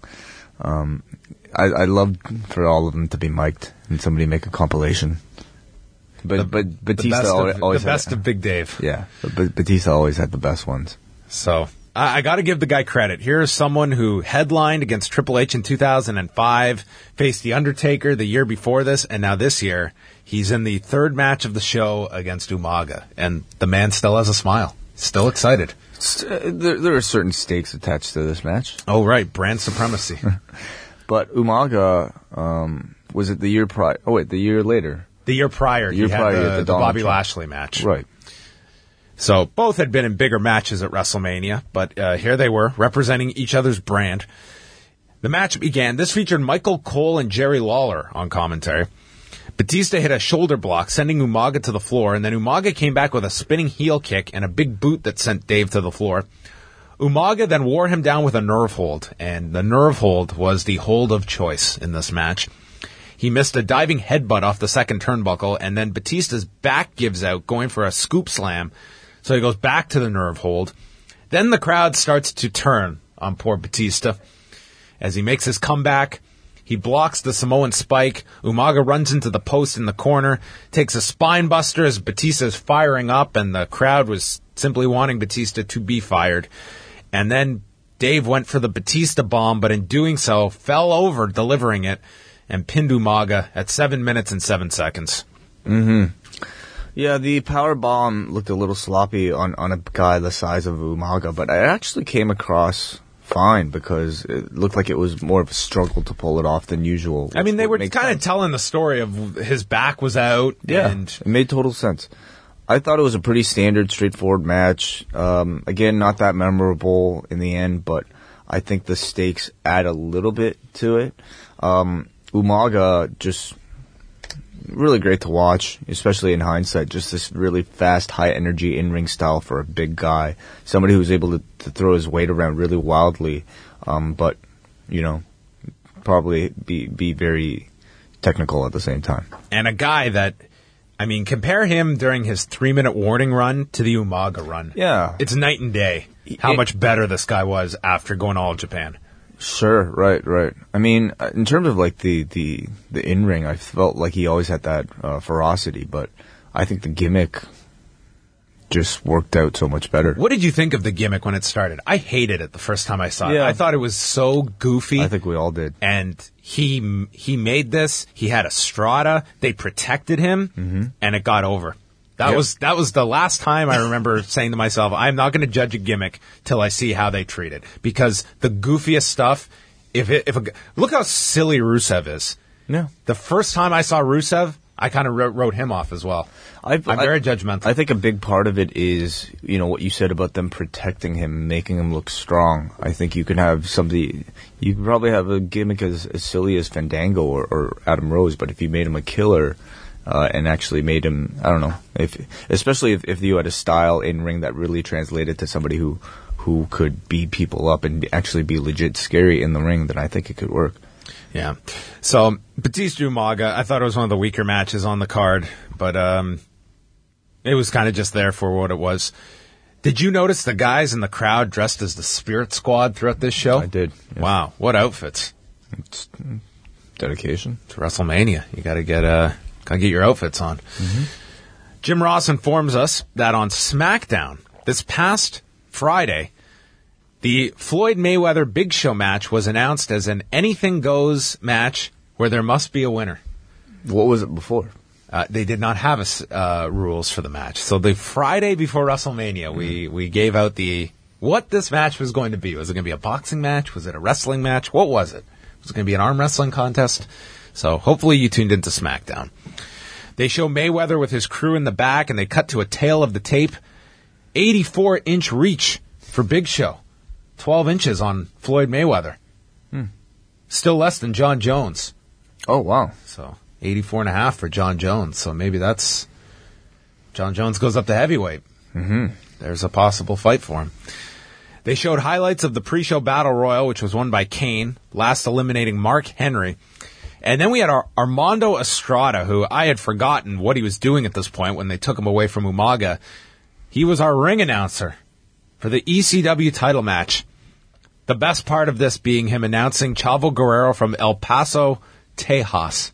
I love for all of them to be mic'd and somebody make a compilation. But Batista always the best had, of Big Dave. yeah. But Batista always had the best ones. So I got to give the guy credit. Here's someone who headlined against Triple H in 2005, faced The Undertaker the year before this, and now this year he's in the third match of the show against Umaga, and the man still has a smile. Still excited. There are certain stakes attached to this match. Oh, right. Brand supremacy. But Umaga, was it the year prior? Oh, wait, the year later. The year prior, he Year had prior, the, the the Donald Bobby Trump. Lashley match. Right. So both had been in bigger matches at WrestleMania, but here they were, representing each other's brand. The match began. This featured Michael Cole and Jerry Lawler on commentary. Batista hit a shoulder block, sending Umaga to the floor, and then Umaga came back with a spinning heel kick and a big boot that sent Dave to the floor. Umaga then wore him down with a nerve hold, and the nerve hold was the hold of choice in this match. He missed a diving headbutt off the second turnbuckle, and then Batista's back gives out, going for a scoop slam, so he goes back to the nerve hold. Then the crowd starts to turn on poor Batista. As he makes his comeback, he blocks the Samoan spike. Umaga runs into the post in the corner, takes a spine buster as Batista is firing up, and the crowd was simply wanting Batista to be fired. And then Dave went for the Batista bomb, but in doing so, fell over delivering it and pinned Umaga at 7 minutes and 7 seconds. Yeah, the power bomb looked a little sloppy on a guy the size of Umaga, but it actually came across fine because it looked like it was more of a struggle to pull it off than usual. I mean, they were kind of telling the story of his back was out. Yeah, and it made total sense. I thought it was a pretty standard, straightforward match. Again, not that memorable in the end, but I think the stakes add a little bit to it. Umaga, just really great to watch, especially in hindsight. Just this really fast, high-energy in-ring style for a big guy. Somebody who's able to throw his weight around really wildly, but, probably be very technical at the same time. And a guy that, I mean, compare him during his 3-minute warning run to the Umaga run. Yeah. It's night and day how much better this guy was after going All Japan. Sure, right. I mean, in terms of like the in-ring, I felt like he always had that ferocity, but I think the gimmick just worked out so much better. What did you think of the gimmick when it started? I hated it the first time I saw it. Yeah. I thought it was so goofy. I think we all did. And he made this. He had a Strata. They protected him, and it got over. That was the last time I remember saying to myself, I'm not going to judge a gimmick till I see how they treat it. Because the goofiest stuff, look how silly Rusev is. Yeah. The first time I saw Rusev, I kind of wrote him off as well. I'm very judgmental. I think a big part of it is, what you said about them protecting him, making him look strong. I think you could have you could probably have a gimmick as silly as Fandango or Adam Rose, but if you made him a killer, and actually made him, I don't know, especially if you had a style in ring that really translated to somebody who could beat people up and actually be legit scary in the ring, then I think it could work. Yeah. So Batista Umaga, I thought it was one of the weaker matches on the card, but it was kind of just there for what it was. Did you notice the guys in the crowd dressed as the Spirit Squad throughout this show? I did. Yes. Wow, what outfits! It's dedication to WrestleMania. You got to get your outfits on. Jim Ross informs us that on SmackDown this past Friday, the Floyd Mayweather Big Show match was announced as an anything goes match where there must be a winner. What was it before? They did not have rules for the match. So the Friday before WrestleMania, we gave out what this match was going to be. Was it going to be a boxing match? Was it a wrestling match? What was it? Was it going to be an arm wrestling contest? So hopefully you tuned into SmackDown. They show Mayweather with his crew in the back, and they cut to a tail of the tape. 84-inch reach for Big Show. 12 inches on Floyd Mayweather. Still less than John Jones. Oh, wow. So 84.5 for John Jones. So maybe that's... John Jones goes up to heavyweight. There's a possible fight for him. They showed highlights of the pre-show Battle Royal, which was won by Kane, last eliminating Mark Henry. And then we had Armando Estrada, who I had forgotten what he was doing at this point when they took him away from Umaga. He was our ring announcer for the ECW title match. The best part of this being him announcing Chavo Guerrero from El Paso, Tejas.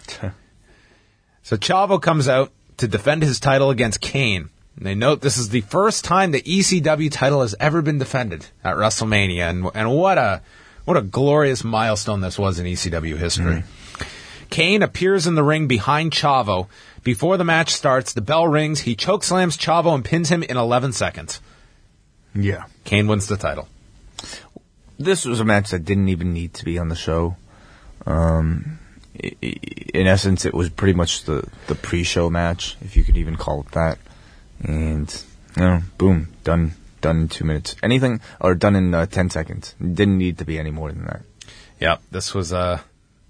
So Chavo comes out to defend his title against Kane. And they note this is the first time the ECW title has ever been defended at WrestleMania. And what a glorious milestone this was in ECW history. Kane appears in the ring behind Chavo. Before the match starts, the bell rings. He chokeslams Chavo and pins him in 11 seconds. Yeah. Kane wins the title. This was a match that didn't even need to be on the show. In essence, it was pretty much the pre-show match, if you could even call it that. And, boom, done in 2 minutes. Done in 10 seconds. Didn't need to be any more than that. Yeah, this was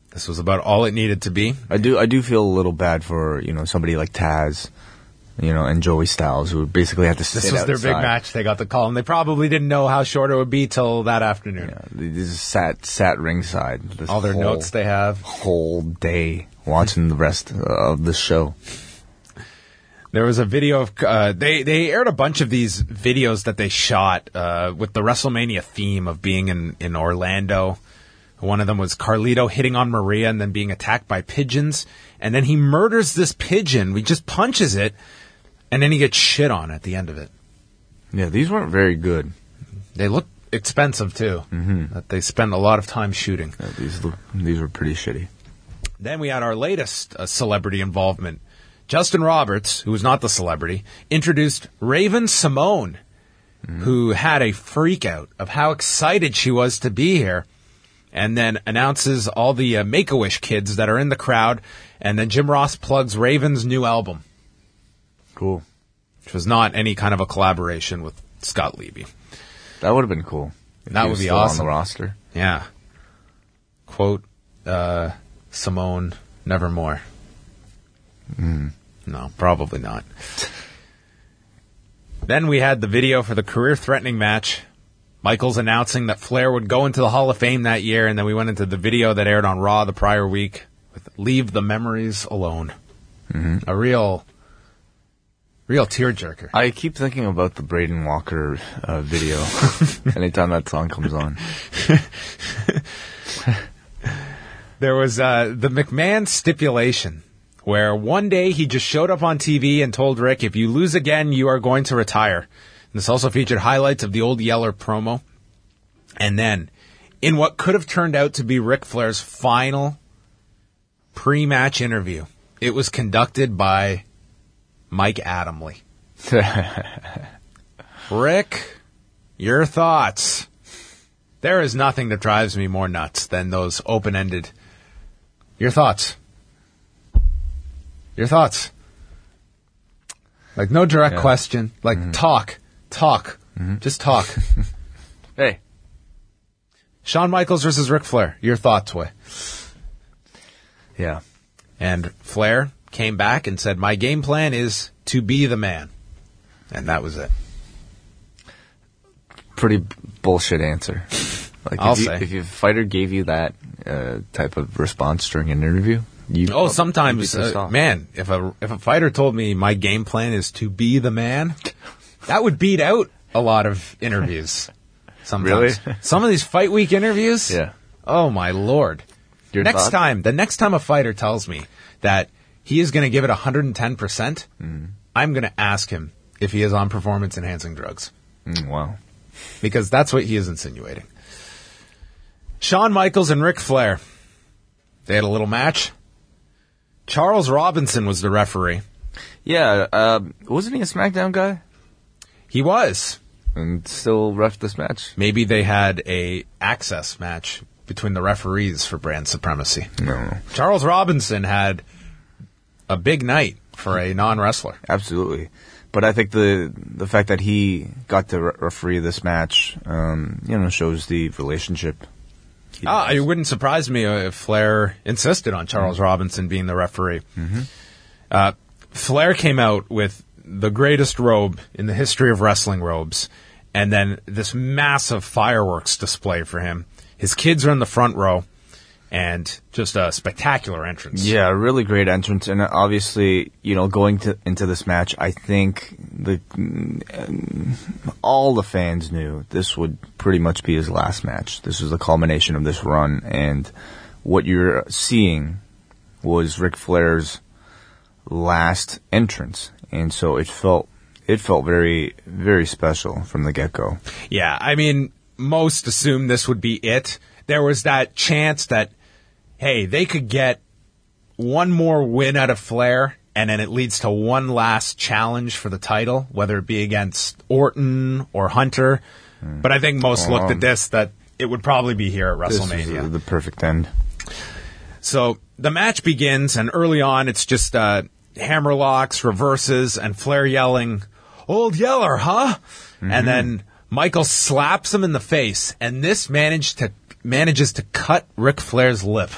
This was about all it needed to be. I do feel a little bad for, somebody like Taz, and Joey Styles, who basically had to sit This was their outside. big match. They got the call, and they probably didn't know how short it would be till that afternoon. Yeah, they just sat ringside. This All their notes they have. whole day watching the rest of the show. There was a video of they aired a bunch of these videos that they shot with the WrestleMania theme of being in Orlando. One of them was Carlito hitting on Maria and then being attacked by pigeons, and then he murders this pigeon. He just punches it, and then he gets shit on at the end of it. Yeah, these weren't very good. They look expensive too. That they spent a lot of time shooting. Yeah, these were pretty shitty. Then we had our latest celebrity involvement. Justin Roberts, who was not the celebrity, introduced Raven Simone, who had a freak out of how excited she was to be here, and then announces all the Make-A-Wish kids that are in the crowd, and then Jim Ross plugs Raven's new album, Cool. which was not any kind of a collaboration with Scott Levy. That would have been cool. If That he would was be still awesome. on the roster. Yeah. Quote, Simone, nevermore. No, probably not. Then we had the video for the career-threatening match. Michaels announcing that Flair would go into the Hall of Fame that year, and then we went into the video that aired on Raw the prior week with Leave the Memories Alone. A real tearjerker. I keep thinking about the Braden Walker video anytime that song comes on. There was the McMahon stipulation, where one day he just showed up on TV and told Rick, if you lose again, you are going to retire. And this also featured highlights of the Old Yeller promo. And then, in what could have turned out to be Ric Flair's final pre-match interview, it was conducted by Mike Adamle. Rick, your thoughts? There is nothing that drives me more nuts than those open-ended... Your thoughts? Your thoughts? Like, no direct question. Like, talk. Just talk. Hey. Shawn Michaels versus Ric Flair. Your thoughts, Way. Yeah. And Flair came back and said, my game plan is to be the man. And that was it. Pretty bullshit answer. Like I'll if say. if a fighter gave you that type of response during an interview, Sometimes, you'd be pissed off. man, if a fighter told me my game plan is to be the man, that would beat out a lot of interviews. Sometimes. Really? Some of these fight week interviews? Yeah. Oh, my Lord. Your The next thoughts? time a fighter tells me that he is going to give it 110%, I'm going to ask him if he is on performance-enhancing drugs. Wow. Because that's what he is insinuating. Shawn Michaels and Ric Flair. They had a little match. Charles Robinson was the referee. Yeah, wasn't he a SmackDown guy? He was. And still ref this match? Maybe they had a access match between the referees for brand supremacy. No. Charles Robinson had a big night for a non-wrestler. Absolutely. But I think the fact that he got to referee this match, shows the relationship. It wouldn't surprise me if Flair insisted on Charles Robinson being the referee. Flair came out with the greatest robe in the history of wrestling robes, and then this massive fireworks display for him. His kids are in the front row, and just a spectacular entrance. Yeah, a really great entrance, and obviously, going into this match, I think all the fans knew this would pretty much be his last match. This was the culmination of this run, and what you're seeing was Ric Flair's last entrance, and so it felt very, very special from the get-go. Yeah, I mean, most assumed this would be it. There was that chance that, hey, they could get one more win out of Flair, and then it leads to one last challenge for the title, whether it be against Orton or Hunter. But I think most looked at this, that it would probably be here at WrestleMania. This was the perfect end. So the match begins, and early on, it's just hammerlocks, reverses, and Flair yelling, "Old Yeller, huh?" And then Michael slaps him in the face, and this manages to cut Ric Flair's lip.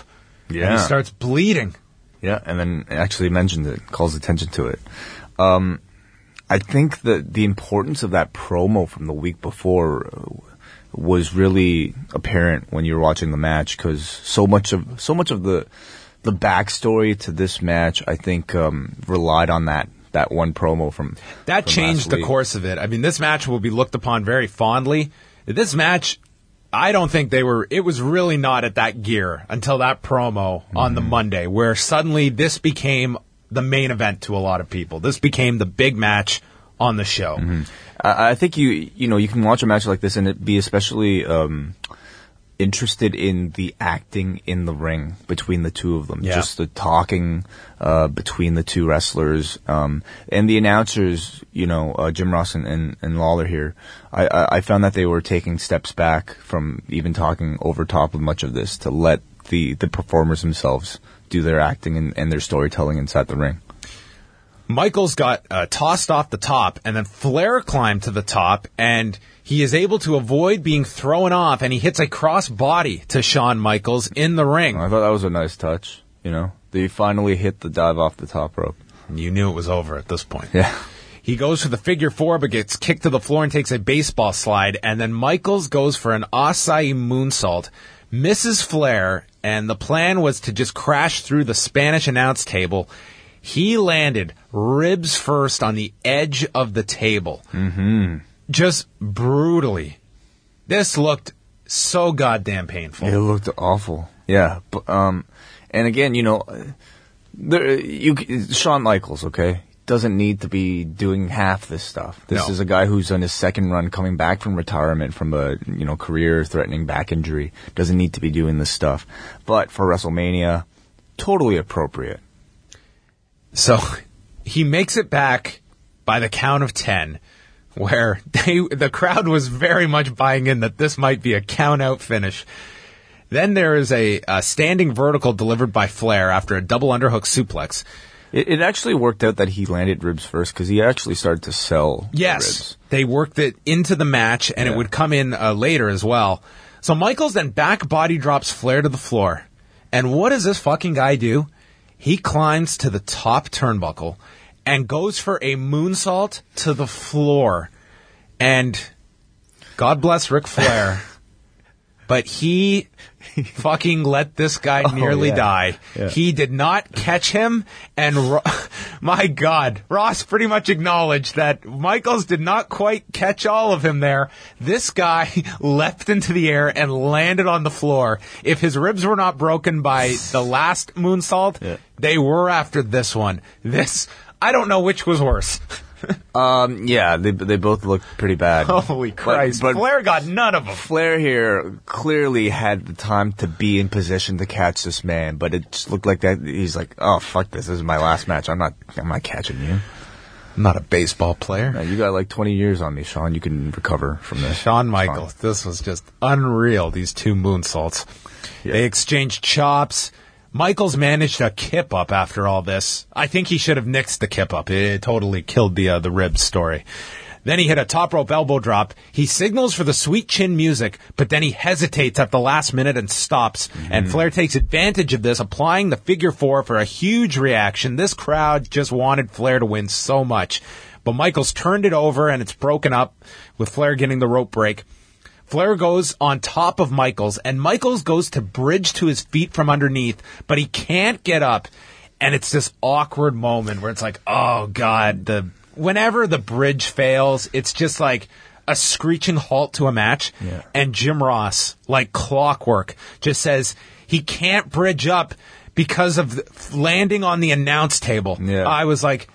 Yeah. And he starts bleeding. Yeah, and then actually mentioned it, calls attention to it. I think that the importance of that promo from the week before was really apparent when you were watching the match, because so much of the backstory to this match, I think, relied on that one promo from That from changed last the week. course of it. I mean, this match will be looked upon very fondly. This match, I don't think it was really not at that gear until that promo on the Monday, where suddenly this became the main event to a lot of people. This became the big match on the show. I think you can watch a match like this and be especially interested in the acting in the ring between the two of them. Yeah. Just the talking between the two wrestlers and the announcers. Jim Ross and Lawler here. I found that they were taking steps back from even talking over top of much of this to let the performers themselves do their acting and their storytelling inside the ring. Michaels got tossed off the top, and then Flair climbed to the top, and he is able to avoid being thrown off, and he hits a cross body to Shawn Michaels in the ring. I thought that was a nice touch. They finally hit the dive off the top rope. You knew it was over at this point. Yeah. He goes for the figure four, but gets kicked to the floor and takes a baseball slide, and then Michaels goes for an Asai moonsault, misses Flair, and the plan was to just crash through the Spanish announce table. He landed ribs first on the edge of the table. Mm-hmm. Just brutally. This looked so goddamn painful. It looked awful. Yeah. But, and again, Shawn Michaels, okay, doesn't need to be doing half this stuff. This No. is a guy who's on his second run coming back from retirement from a, career-threatening back injury. Doesn't need to be doing this stuff. But for WrestleMania, totally appropriate. So he makes it back by the count of 10, where the crowd was very much buying in that this might be a count-out finish. Then there is a standing vertical delivered by Flair after a double underhook suplex. It actually worked out that he landed ribs first because he actually started to sell the Yes, ribs. they worked it into the match, and it would come in later as well. So Michaels then back body drops Flair to the floor. And what does this fucking guy do? He climbs to the top turnbuckle and goes for a moonsault to the floor. And God bless Ric Flair, but he fucking let this guy nearly die. Yeah. He did not catch him, and my God, Ross pretty much acknowledged that Michaels did not quite catch all of him there. This guy leapt into the air and landed on the floor. If his ribs were not broken by the last moonsault, they were after this one. I don't know which was worse. Yeah, they both looked pretty bad. Holy Christ. But Flair got none of them. Flair here clearly had the time to be in position to catch this man, but it just looked like that. He's like, "Oh fuck this! This is my last match. I'm not catching you." I'm not a baseball player. You got like 20 years on me, Sean. You can recover from this. Shawn It's Michaels, fine. this was just unreal, these two moonsaults. Yeah. They exchanged chops. Michaels managed a kip up after all this. I think he should have nixed the kip up. It totally killed the ribs story. Then he hit a top rope elbow drop. He signals for the sweet chin music, but then he hesitates at the last minute and stops. And Flair takes advantage of this, applying the figure four for a huge reaction. This crowd just wanted Flair to win so much. But Michaels turned it over, and it's broken up with Flair getting the rope break. Flair goes on top of Michaels, and Michaels goes to bridge to his feet from underneath, but he can't get up. And it's this awkward moment where it's like, oh, God, whenever the bridge fails, it's just like a screeching halt to a match. Yeah. And Jim Ross, like clockwork, just says he can't bridge up because of landing on the announce table. Yeah. I was like,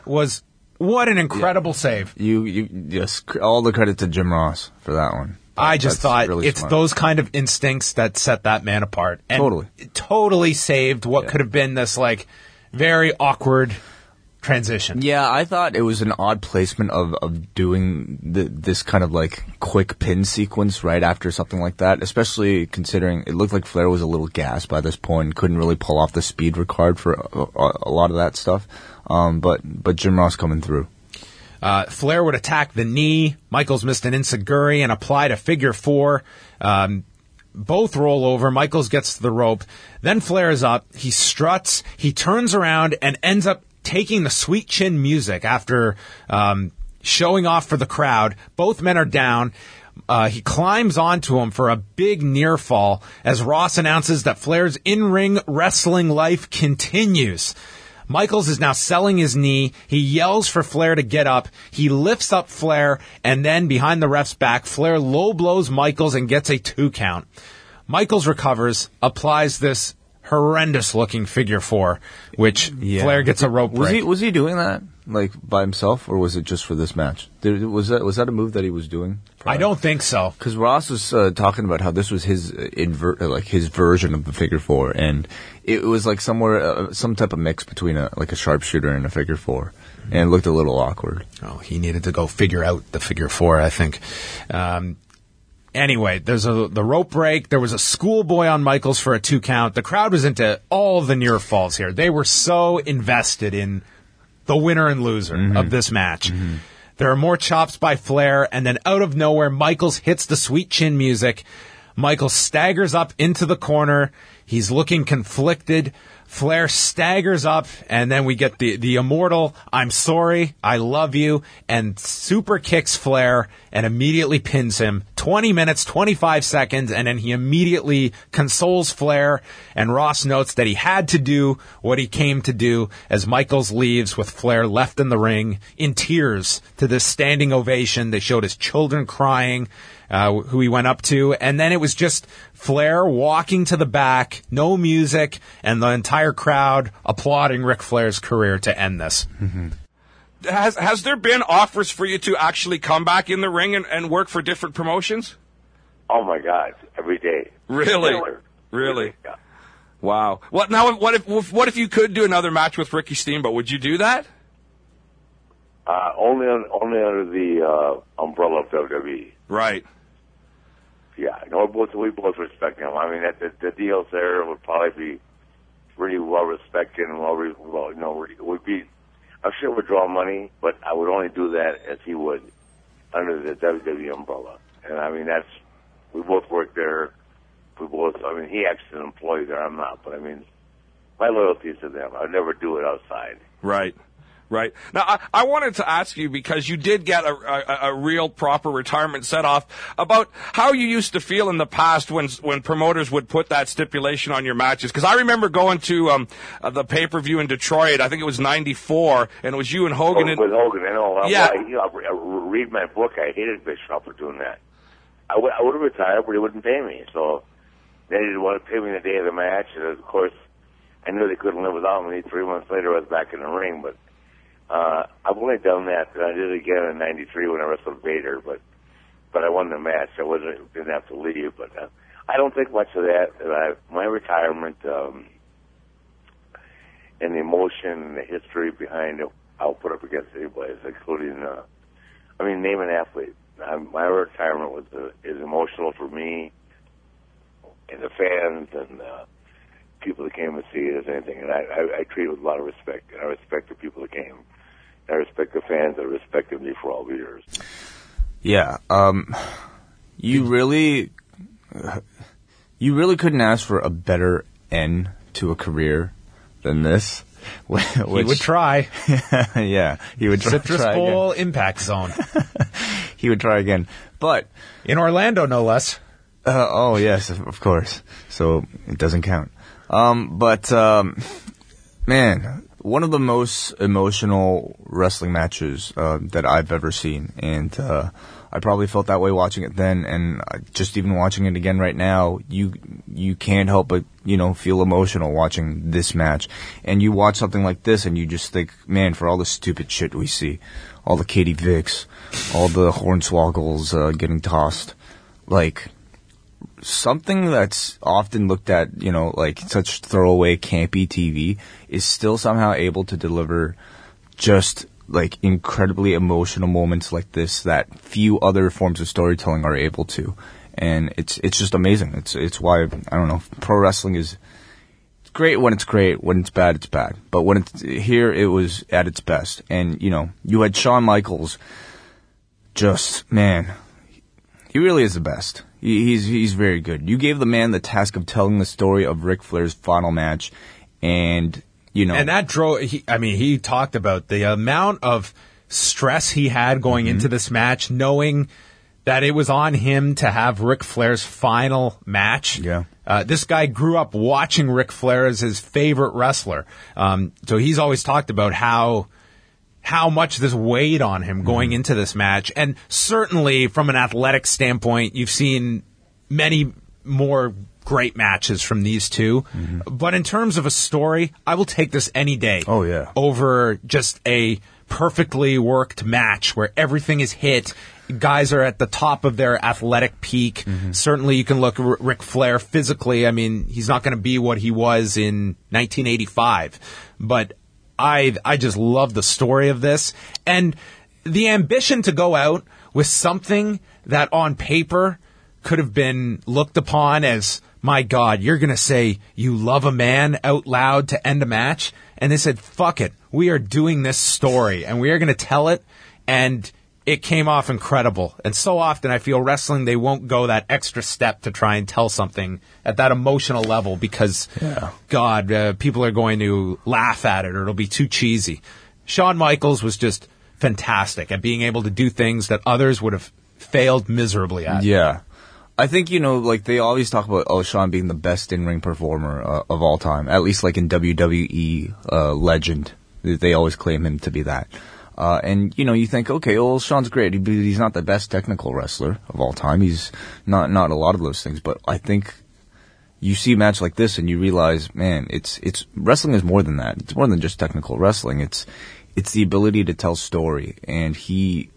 what an incredible save. Yes, all the credit to Jim Ross for that one. I just That's thought really it's smart. those kind of instincts that set that man apart. And Totally. it totally saved what could have been this, like, very awkward transition. Yeah, I thought it was an odd placement of doing this kind of like quick pin sequence right after something like that, especially considering it looked like Flair was a little gassed by this point, couldn't really pull off the speed required for a lot of that stuff. But Jim Ross coming through. Flair would attack the knee. Michaels missed an enziguri and applied a figure four. both roll over. Michaels gets to the rope. Then Flair is up. He struts. He turns around and ends up taking the Sweet Chin Music after showing off for the crowd. Both men are down. He climbs onto him for a big near fall as Ross announces that Flair's in-ring wrestling life continues. Michaels is now selling his knee. He yells for Flair to get up. He lifts up Flair, and then behind the ref's back, Flair low blows Michaels and gets a 2 count. Michaels recovers, applies this horrendous-looking figure 4, which Flair gets a rope break. Was he doing that like by himself, or was it just for this match? Was that a move that he was doing? I don't think so. Because Ross was talking about how this was his his version of the figure 4, and it was like somewhere some type of mix between a sharpshooter and a figure 4, and it looked a little awkward. Oh, he needed to go figure out the figure 4, I think. Anyway, there's the rope break. There was a schoolboy on Michaels for a 2 count. The crowd was into all the near falls here. They were so invested in the winner and loser of this match. Mm-hmm. There are more chops by Flair, and then out of nowhere, Michaels hits the Sweet Chin Music. Michaels staggers up into the corner. He's looking conflicted. Flair staggers up, and then we get the immortal, I'm sorry, I love you, and super kicks Flair and immediately pins him. 20 minutes, 25 seconds, and then he immediately consoles Flair, and Ross notes that he had to do what he came to do as Michaels leaves with Flair left in the ring in tears to this standing ovation. They showed his children crying, who he went up to, and then it was just Flair walking to the back, no music, and the entire crowd applauding Ric Flair's career to end this. Mm-hmm. Has there been offers for you to actually come back in the ring and work for different promotions? Oh my God, every day. Really? Really? Yeah. Wow. What if you could do another match with Ricky Steamboat? Would you do that? Only under the umbrella of WWE. Right. Yeah, no, we both respect him. I mean, the deals there would probably be really well respected and would be. I'm sure it would draw money, but I would only do that as he would under the WWE umbrella. And I mean, we both work there. He actually an employee there. I'm not, but I mean, my loyalty is to them. I'd never do it outside. Right. Right. Now, I wanted to ask you, because you did get a real proper retirement set off, about how you used to feel in the past when promoters would put that stipulation on your matches. Because I remember going to the pay-per-view in Detroit, I think it was 94, and it was you and Hogan. With Hogan, I know. Yeah. I read my book. I hated Bischoff for doing that. I would have retired, but he wouldn't pay me. So they didn't want to pay me the day of the match. And, of course, I knew they couldn't live without me. 3 months later, I was back in the ring, but I've only done that. I did it again in '93 when I wrestled Vader, but I won the match. I didn't have to leave. But I don't think much of that. My retirement and the emotion and the history behind it, I'll put up against anybody, including name an athlete. My retirement is emotional for me and the fans and people that came to see it as anything. And I treat it with a lot of respect. And I respect the people that came. I respect the fans that respected me for all the years. Yeah. You really couldn't ask for a better end to a career than this. He would try. Yeah, he would Citrus try Bowl again. Impact Zone. He would try again. But in Orlando, no less. Oh, yes, of course. So it doesn't count. Man, one of the most emotional wrestling matches that I've ever seen, and I probably felt that way watching it then, and just even watching it again right now, you can't help but feel emotional watching this match. And you watch something like this, and you just think, man, for all the stupid shit we see, all the Katie Vicks, all the Hornswoggles getting tossed, like, something that's often looked at, like such throwaway, campy TV is still somehow able to deliver just like incredibly emotional moments like this that few other forms of storytelling are able to. And it's just amazing. It's why, I don't know, pro wrestling is great when it's great, when it's bad, But when it's here, it was at its best. And, you had Shawn Michaels just, man, He really is the best. He's very good. You gave the man the task of telling the story of Ric Flair's final match, and and that drove. He talked about the amount of stress he had going into this match, knowing that it was on him to have Ric Flair's final match. Yeah. This guy grew up watching Ric Flair as his favorite wrestler. So he's always talked about how much this weighed on him going into this match. And certainly from an athletic standpoint, you've seen many more great matches from these two. But in terms of a story, I will take this any day. Oh, yeah. Over just a perfectly worked match where everything is hit. Guys are at the top of their athletic peak. Certainly you can look at Ric Flair physically. I mean, he's not going to be what he was in 1985. But I just love the story of this. And the ambition to go out with something that on paper could have been looked upon as, my God, you're going to say you love a man out loud to end a match? And they said, fuck it. We are doing this story, and we are going to tell it, and it came off incredible. And so often I feel wrestling, they won't go that extra step to try and tell something at that emotional level because, God, people are going to laugh at it or it'll be too cheesy. Shawn Michaels was just fantastic at being able to do things that others would have failed miserably at. Yeah. I think, like they always talk about, Shawn being the best in-ring performer of all time, at least like in WWE legend. They always claim him to be that. And you think, okay, well, Shawn's great. He's not the best technical wrestler of all time. He's not a lot of those things. But I think you see a match like this and you realize, man, it's wrestling is more than that. It's more than just technical wrestling. It's the ability to tell story, and he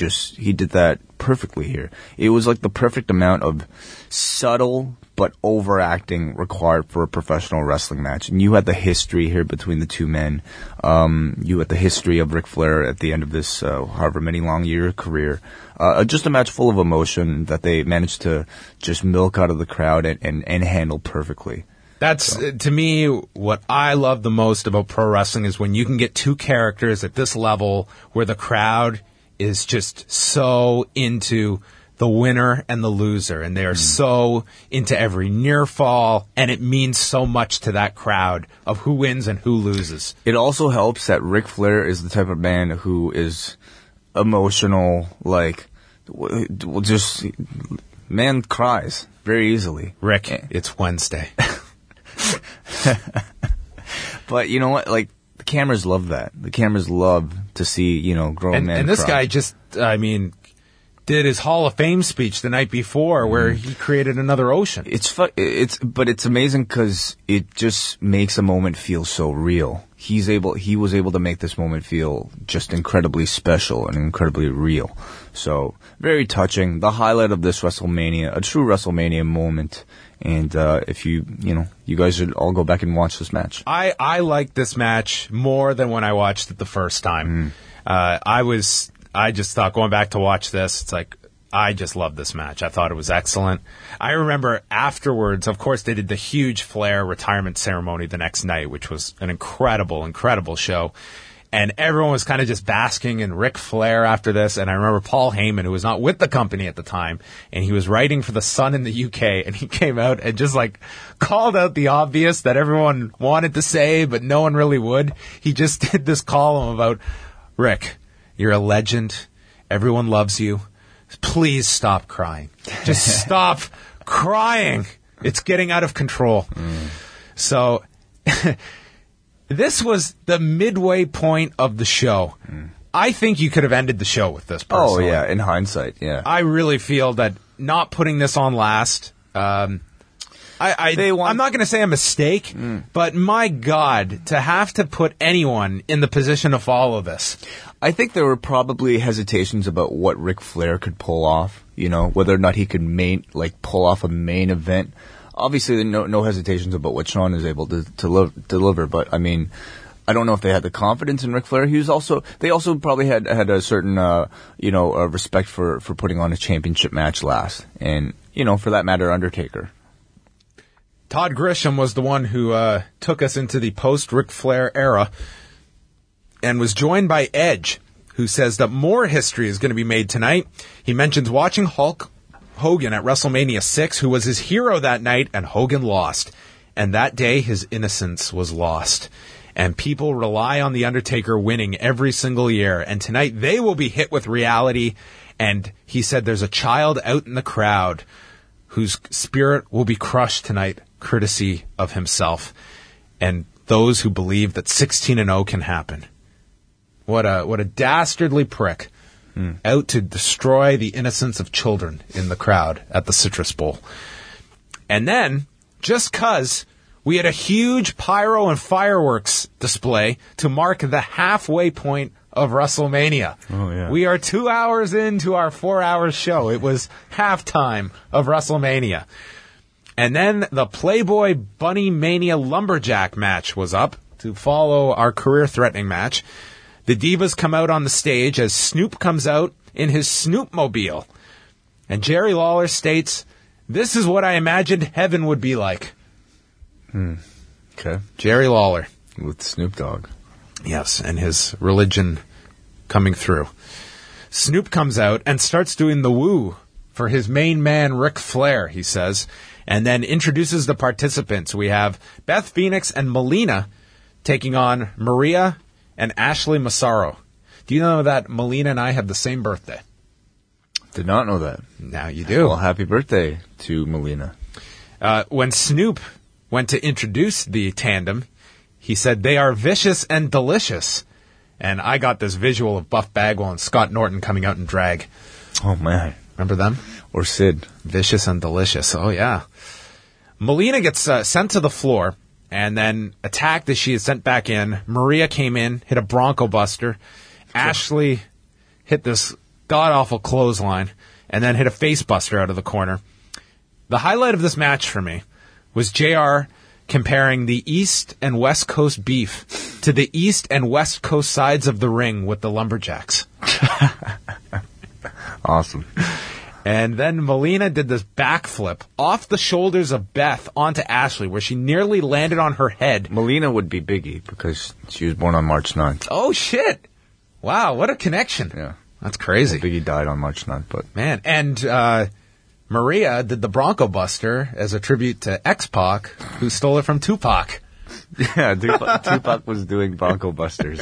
did that perfectly here. It was like the perfect amount of subtle but overacting required for a professional wrestling match. And you had the history here between the two men. You had the history of Ric Flair at the end of this however many long year career. Just a match full of emotion that they managed to just milk out of the crowd and handle perfectly. That's, to me, what I love the most about pro wrestling is when you can get two characters at this level where the crowd is just so into the winner and the loser, and they are so into every near fall, and it means so much to that crowd of who wins and who loses. It also helps that Ric Flair is the type of man who is emotional, like, just, man cries very easily. Rick, it's Wednesday. But you know what? Like, the cameras love that. The cameras love to see, grown men And this cry. guy just, did his Hall of Fame speech the night before where he created another ocean. But it's amazing because it just makes a moment feel so real. He was able to make this moment feel just incredibly special and incredibly real. So, very touching. The highlight of this WrestleMania, a true WrestleMania moment. And if you guys should all go back and watch this match. I like this match more than when I watched it the first time. I just thought, going back to watch this, it's like, I just love this match. I thought it was excellent. I remember afterwards, of course, they did the huge Flair retirement ceremony the next night, which was an incredible, incredible show. And everyone was kind of just basking in Ric Flair after this. And I remember Paul Heyman, who was not with the company at the time, and he was writing for The Sun in the UK, and he came out and just like called out the obvious that everyone wanted to say, but no one really would. He just did this column about, Rick, you're a legend. Everyone loves you. Please stop crying. Just stop crying. It's getting out of control. So this was the midway point of the show. I think you could have ended the show with this personally. Oh, yeah, in hindsight, yeah. I really feel that not putting this on last, I'm not going to say a mistake, but my God, to have to put anyone in the position to follow this. I think there were probably hesitations about what Ric Flair could pull off, whether or not he could pull off a main event. Obviously, no hesitations about what Shawn is able to deliver, but I mean, I don't know if they had the confidence in Ric Flair. They also probably had a certain, respect for putting on a championship match last, and for that matter, Undertaker. Todd Grisham was the one who took us into the post-Ric Flair era and was joined by Edge, who says that more history is going to be made tonight. He mentions watching Hulk Hogan at WrestleMania 6, who was his hero that night, and Hogan lost. And that day, his innocence was lost. And people rely on The Undertaker winning every single year. And tonight, they will be hit with reality. And he said there's a child out in the crowd whose spirit will be crushed tonight, courtesy of himself. And those who believe that 16-0 can happen. What a dastardly prick. Out to destroy the innocence of children in the crowd at the Citrus Bowl. And then, just 'cause we had a huge pyro and fireworks display to mark the halfway point of WrestleMania. Oh, yeah. We are 2 hours into our 4-hour show. It was halftime of WrestleMania. And then the Playboy Bunny Mania Lumberjack match was up to follow our career-threatening match. The Divas come out on the stage as Snoop comes out in his Snoopmobile. And Jerry Lawler states, "This is what I imagined heaven would be like." Okay. Jerry Lawler. With Snoop Dogg. Yes, and his religion coming through. Snoop comes out and starts doing the woo for his main man, Ric Flair, he says, and then introduces the participants. We have Beth Phoenix and Melina taking on Maria and Ashley Massaro. Do you know that Melina and I have the same birthday? Did not know that. Now you do. Well, happy birthday to Melina. When Snoop went to introduce the tandem, he said, "They are vicious and delicious." And I got this visual of Buff Bagwell and Scott Norton coming out in drag. Oh, man. Remember them? Or Sid. Vicious and delicious. Oh, yeah. Melina gets sent to the floor and then attacked as she is sent back in. Maria came in, hit a Bronco Buster. Ashley hit this god-awful clothesline and then hit a face buster out of the corner. The highlight of this match for me was JR comparing the East and West Coast beef to the East and West Coast sides of the ring with the Lumberjacks. Awesome. And then Melina did this backflip off the shoulders of Beth onto Ashley, where she nearly landed on her head. Melina would be Biggie because she was born on March 9th. Oh, shit. Wow, what a connection. Yeah. That's crazy. Biggie died on March 9th, but... Man, and Maria did the Bronco Buster as a tribute to X-Pac, who stole it from Tupac. Yeah, Tupac was doing Bronco Busters.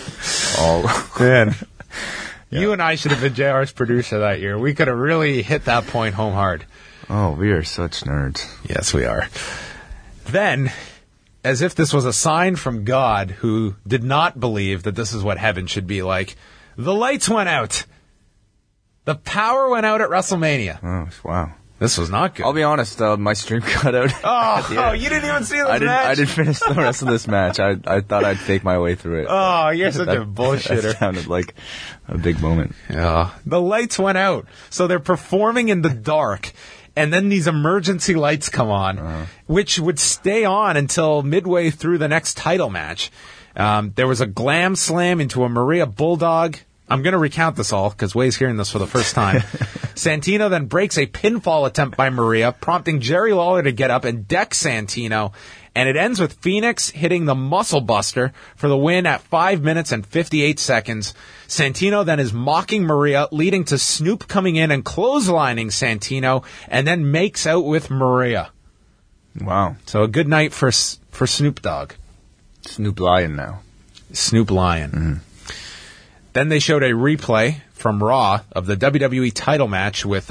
Man. You and I should have been JR's producer that year. We could have really hit that point home hard. Oh, we are such nerds. Yes, we are. Then, as if this was a sign from God, who did not believe that this is what heaven should be like, the lights went out. The power went out at WrestleMania. Oh, wow. This was not good. I'll be honest, my stream cut out. Oh, you didn't even see this match? I didn't finish the rest of this match. I thought I'd fake my way through it. Oh, you're such a That bullshitter. sounded like a big moment. Yeah. The lights went out. So they're performing in the dark. And then these emergency lights come on, which would stay on until midway through the next title match. There was a glam slam into a Maria Bulldog. I'm going to recount this all because Way's hearing this for the first time. Santino then breaks a pinfall attempt by Maria, prompting Jerry Lawler to get up and deck Santino. And it ends with Phoenix hitting the Muscle Buster for the win at 5 minutes and 58 seconds. Santino then is mocking Maria, leading to Snoop coming in and clotheslining Santino, and then makes out with Maria. Wow. So a good night for Snoop Dogg. Snoop Lion now. Snoop Lion. Then they showed a replay from Raw of the WWE title match with,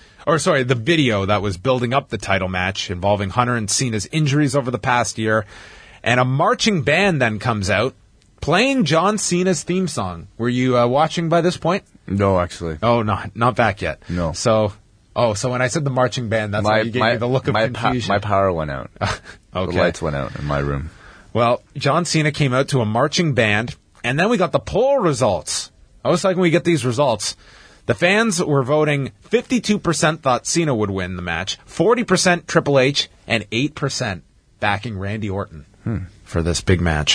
the video that was building up the title match involving Hunter and Cena's injuries over the past year. And a marching band then comes out playing John Cena's theme song. Were you watching by this point? No, actually. Oh, not back yet. No. So when I said the marching band, that's why you gave me the look of confusion. My power went out. Okay. The lights went out in my room. Well, John Cena came out to a marching band, and then we got the poll results. I was like, when we get these results, the fans were voting 52% thought Cena would win the match, 40% Triple H, and 8% backing Randy Orton for this big match.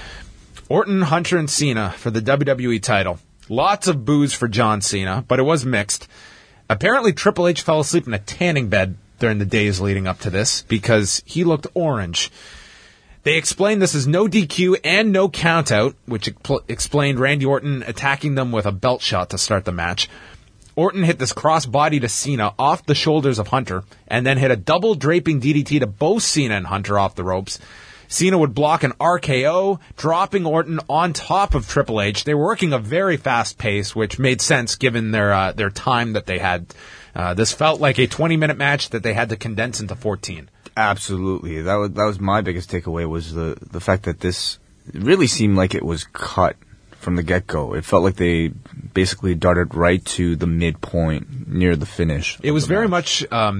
Orton, Hunter, and Cena for the WWE title. Lots of boos for John Cena, but it was mixed. Apparently, Triple H fell asleep in a tanning bed during the days leading up to this because he looked orange. They explained this is no DQ and no countout, which explained Randy Orton attacking them with a belt shot to start the match. Orton hit this cross-body to Cena off the shoulders of Hunter, and then hit a double draping DDT to both Cena and Hunter off the ropes. Cena would block an RKO, dropping Orton on top of Triple H. They were working a very fast pace, which made sense given their time that they had. This felt like a 20-minute match that they had to condense into 14. Absolutely. That was my biggest takeaway, was the fact that this really seemed like it was cut from the get-go. It felt like they basically darted right to the midpoint near the finish. It was very much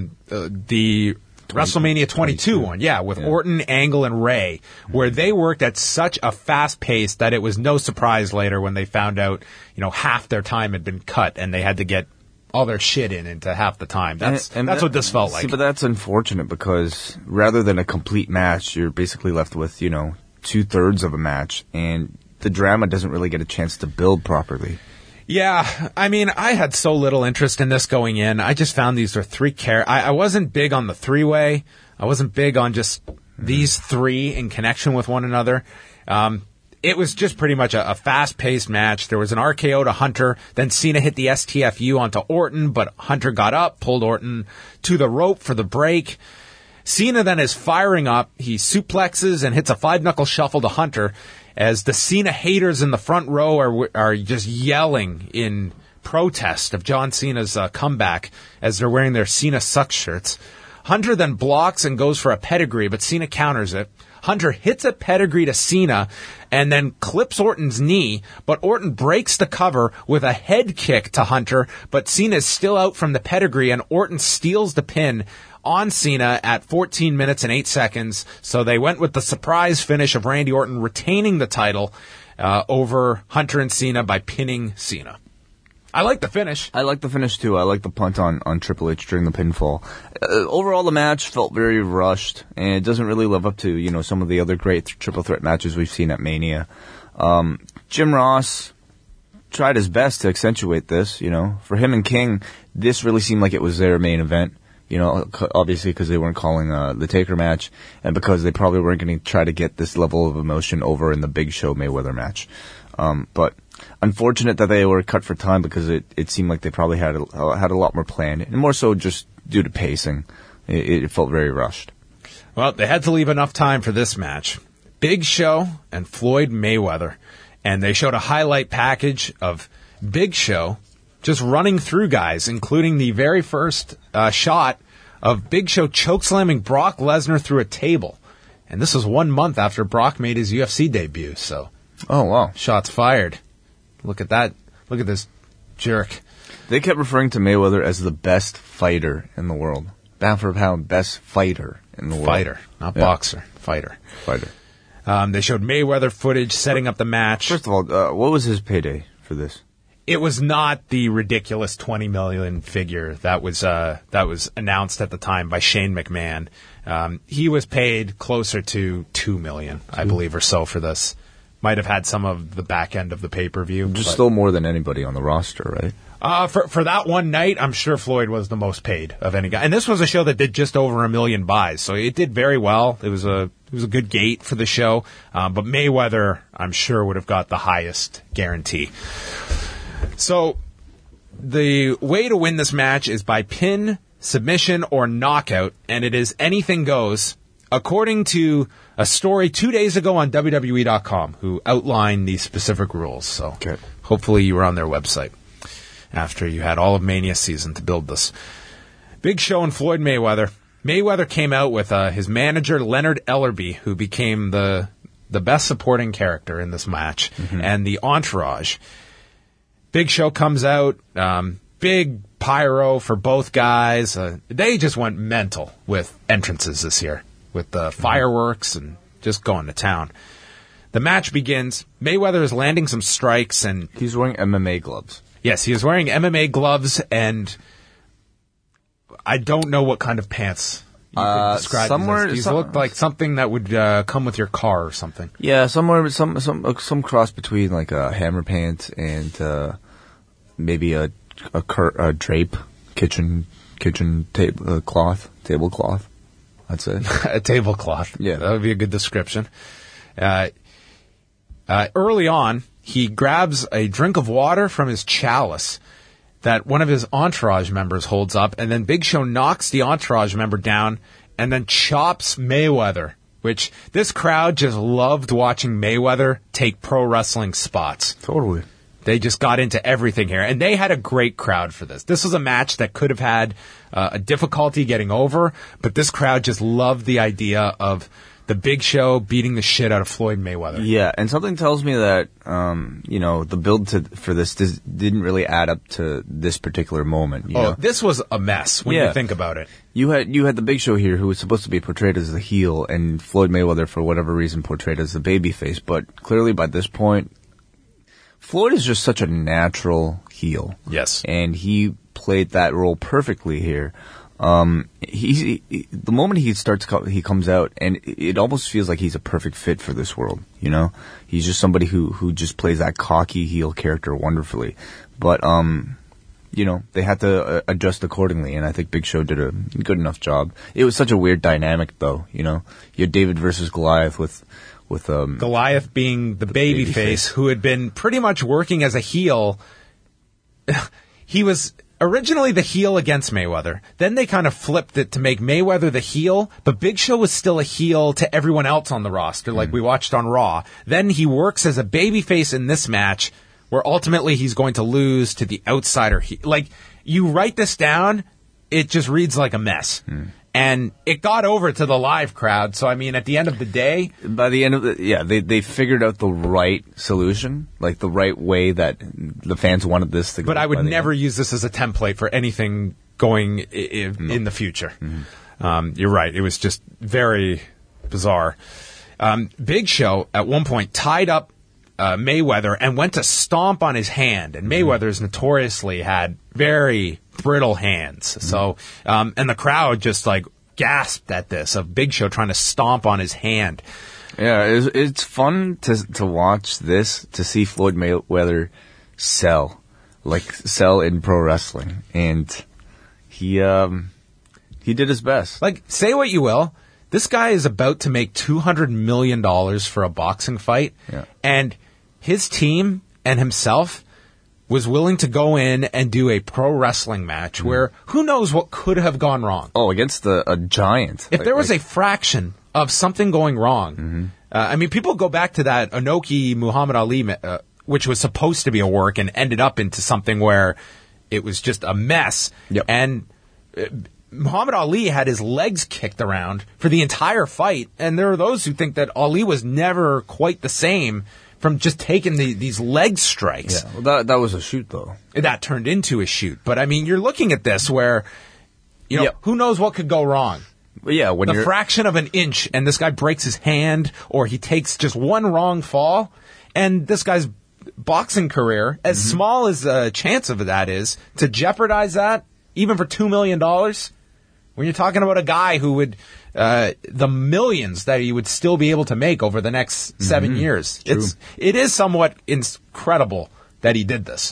the WrestleMania 22 one, with Orton, Angle, and Ray, where they worked at such a fast pace that it was no surprise later when they found out, half their time had been cut and they had to get all their shit into half the time. That's what this felt like. See, but that's unfortunate because rather than a complete match, you're basically left with, 2/3 of a match, and the drama doesn't really get a chance to build properly. Yeah, I mean, I had so little interest in this going in. I just found these were three I wasn't big on the three-way. I wasn't big on just these three in connection with one another. It was just pretty much a fast-paced match. There was an RKO to Hunter. Then Cena hit the STFU onto Orton, but Hunter got up, pulled Orton to the rope for the break. Cena then is firing up. He suplexes and hits a 5-knuckle shuffle to Hunter as the Cena haters in the front row are just yelling in protest of John Cena's comeback as they're wearing their Cena Sucks shirts. Hunter then blocks and goes for a pedigree, but Cena counters it. Hunter hits a pedigree to Cena and then clips Orton's knee, but Orton breaks the cover with a head kick to Hunter, but Cena is still out from the pedigree and Orton steals the pin on Cena at 14 minutes and 8 seconds. So they went with the surprise finish of Randy Orton retaining the title over Hunter and Cena by pinning Cena. I like the finish. I like the finish, too. I like the punt on Triple H during the pinfall. Overall, the match felt very rushed, and it doesn't really live up to, some of the other great triple threat matches we've seen at Mania. Jim Ross tried his best to accentuate this, For him and King, this really seemed like it was their main event. Obviously because they weren't calling the Taker match, and because they probably weren't going to try to get this level of emotion over in the Big Show Mayweather match. But unfortunate that they were cut for time because it seemed like they probably had a lot more planned, and more so just due to pacing. It felt very rushed. Well, they had to leave enough time for this match. Big Show and Floyd Mayweather, and they showed a highlight package of Big Show just running through guys, including the very first shot of Big Show chokeslamming Brock Lesnar through a table. And this was 1 month after Brock made his UFC debut, so... Oh, wow. Shots fired. Look at that. Look at this jerk. They kept referring to Mayweather as the best fighter in the world. Pound for pound, best fighter in the world. Fighter, not boxer. Fighter. Fighter. They showed Mayweather footage setting up the match. First of all, what was his payday for this? It was not the ridiculous $20 million figure that was announced at the time by Shane McMahon. He was paid closer to $2 million, I believe, or so for this. Might have had some of the back end of the pay-per-view. Just still more than anybody on the roster, right? For that one night, I'm sure Floyd was the most paid of any guy. And this was a show that did just over 1 million buys, so it did very well. It was a good gate for the show. But Mayweather, I'm sure, would have got the highest guarantee. So the way to win this match is by pin, submission, or knockout, and it is anything goes, according to a story 2 days ago on WWE.com, who outlined the specific rules. So hopefully you were on their website after you had all of Mania season to build this. Big Show and Floyd Mayweather. Mayweather came out with his manager, Leonard Ellerby, who became the best supporting character in this match, and the entourage. Big Show comes out, big pyro for both guys. They just went mental with entrances this year, with the fireworks and just going to town. The match begins. Mayweather is landing some strikes, and he's wearing MMA gloves. Yes, he is wearing MMA gloves, and I don't know what kind of pants you could describe these look like something that would come with your car or something. Yeah, some cross between like a hammer pant and maybe a drape, kitchen tablecloth. I'd say a tablecloth. Yeah, that would be a good description. Early on, he grabs a drink of water from his chalice, that one of his Entourage members holds up, and then Big Show knocks the Entourage member down and then chops Mayweather, which this crowd just loved watching Mayweather take pro wrestling spots. Totally. They just got into everything here, and they had a great crowd for this. This was a match that could have had a difficulty getting over, but this crowd just loved the idea of the Big Show beating the shit out of Floyd Mayweather. Yeah, and something tells me that the build for this didn't really add up to this particular moment. You know? This was a mess when you think about it. You had the Big Show here, who was supposed to be portrayed as the heel, and Floyd Mayweather, for whatever reason, portrayed as the babyface. But clearly, by this point, Floyd is just such a natural heel. Yes, and he played that role perfectly here. The moment he comes out, and it almost feels like he's a perfect fit for this world. You know, he's just somebody who just plays that cocky heel character wonderfully. But they had to adjust accordingly, and I think Big Show did a good enough job. It was such a weird dynamic, though. You know, you had David versus Goliath with Goliath being the babyface who had been pretty much working as a heel. He was originally the heel against Mayweather. Then they kind of flipped it to make Mayweather the heel, but Big Show was still a heel to everyone else on the roster, like we watched on Raw. Then he works as a babyface in this match, where ultimately he's going to lose to the outsider. Like, you write this down, it just reads like a mess. And it got over to the live crowd. So, I mean, at the end of the day... By the end of they figured out the right solution, like the right way that the fans wanted this to go. But I would never use this as a template for anything going in the future. You're right. It was just very bizarre. Big Show, at one point, tied up Mayweather and went to stomp on his hand. And Mayweather's notoriously had very brittle hands. So, and the crowd just like gasped at this, of Big Show trying to stomp on his hand. Yeah, it's fun to watch this, to see Floyd Mayweather sell in pro wrestling. And he did his best. Like, say what you will, this guy is about to make $200 million for a boxing fight. Yeah. And his team and himself was willing to go in and do a pro wrestling match where who knows what could have gone wrong. Oh, against a giant. If there was a fraction of something going wrong, I mean, people go back to that Inoki Muhammad Ali, which was supposed to be a work and ended up into something where it was just a mess. Yep. And Muhammad Ali had his legs kicked around for the entire fight, and there are those who think that Ali was never quite the same from just taking these leg strikes. Yeah, well, that was a shoot, though. That turned into a shoot. But, I mean, you're looking at this where, who knows what could go wrong. Yeah, when the fraction of an inch, and this guy breaks his hand, or he takes just one wrong fall, and this guy's boxing career, as small as a chance of that is, to jeopardize that, even for $2 million, when you're talking about a guy who would, the millions that he would still be able to make over the next 7 years. True. It is somewhat incredible that he did this.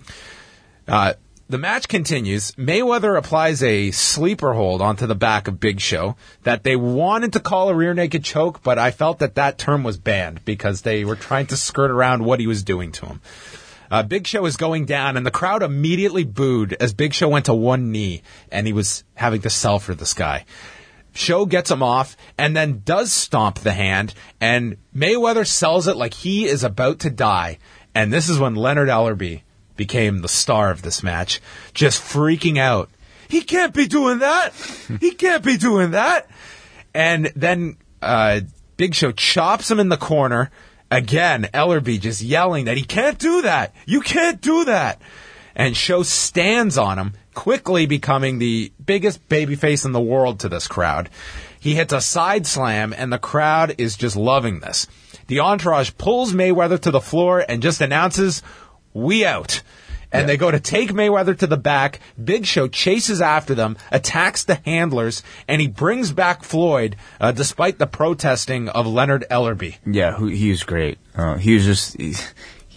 The match continues. Mayweather applies a sleeper hold onto the back of Big Show that they wanted to call a rear naked choke, but I felt that term was banned because they were trying to skirt around what he was doing to him. Big Show is going down, and the crowd immediately booed as Big Show went to one knee, and he was having to sell for this guy. Show gets him off, and then does stomp the hand, and Mayweather sells it like he is about to die. And this is when Leonard Ellerbe became the star of this match, just freaking out. He can't be doing that! He can't be doing that! And then Big Show chops him in the corner. Again, Ellerbe just yelling that he can't do that. You can't do that. And Show stands on him, quickly becoming the biggest babyface in the world to this crowd. He hits a side slam, and the crowd is just loving this. The Entourage pulls Mayweather to the floor and just announces, "We out." And they go to take Mayweather to the back. Big Show chases after them, attacks the handlers, and he brings back Floyd, despite the protesting of Leonard Ellerbe. Yeah, he was great. He was just...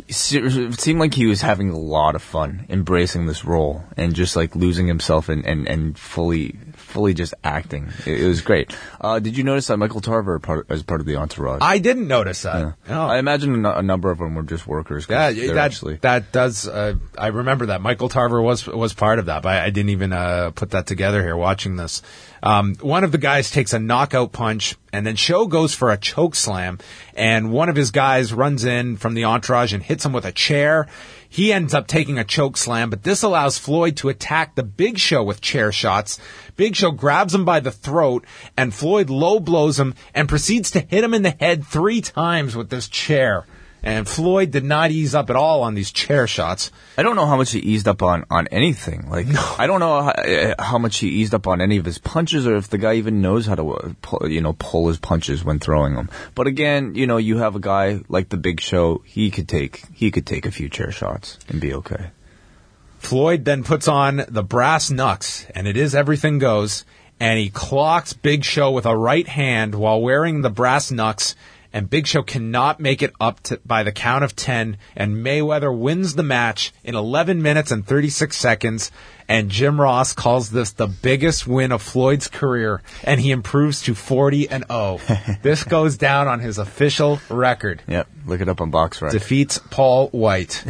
it seemed like he was having a lot of fun embracing this role and just like losing himself and fully just acting. It was great. Did you notice that Michael Tarver as part of the entourage? I didn't notice that. Yeah. No. I imagine a number of them were just workers. Yeah, Actually. that does. I remember that Michael Tarver was part of that, but I didn't even put that together here watching this. One of the guys takes a knockout punch, and then Show goes for a choke slam, and one of his guys runs in from the entourage and hits him with a chair. He ends up taking a choke slam, but this allows Floyd to attack the Big Show with chair shots. Big Show grabs him by the throat, and Floyd low blows him and proceeds to hit him in the head 3 times with this chair. And Floyd did not ease up at all on these chair shots. I don't know how much he eased up on anything. Like, I don't know how much he eased up on any of his punches, or if the guy even knows how to, pull his punches when throwing them. But again, you have a guy like the Big Show. He could take a few chair shots and be okay. Floyd then puts on the brass knucks, and it is everything goes. And he clocks Big Show with a right hand while wearing the brass knucks. And Big Show cannot make it up by the count of 10, and Mayweather wins the match in 11 minutes and 36 seconds, and Jim Ross calls this the biggest win of Floyd's career, and he improves to 40-0. This goes down on his official record. Yep, look it up on BoxRec. Defeats Paul White.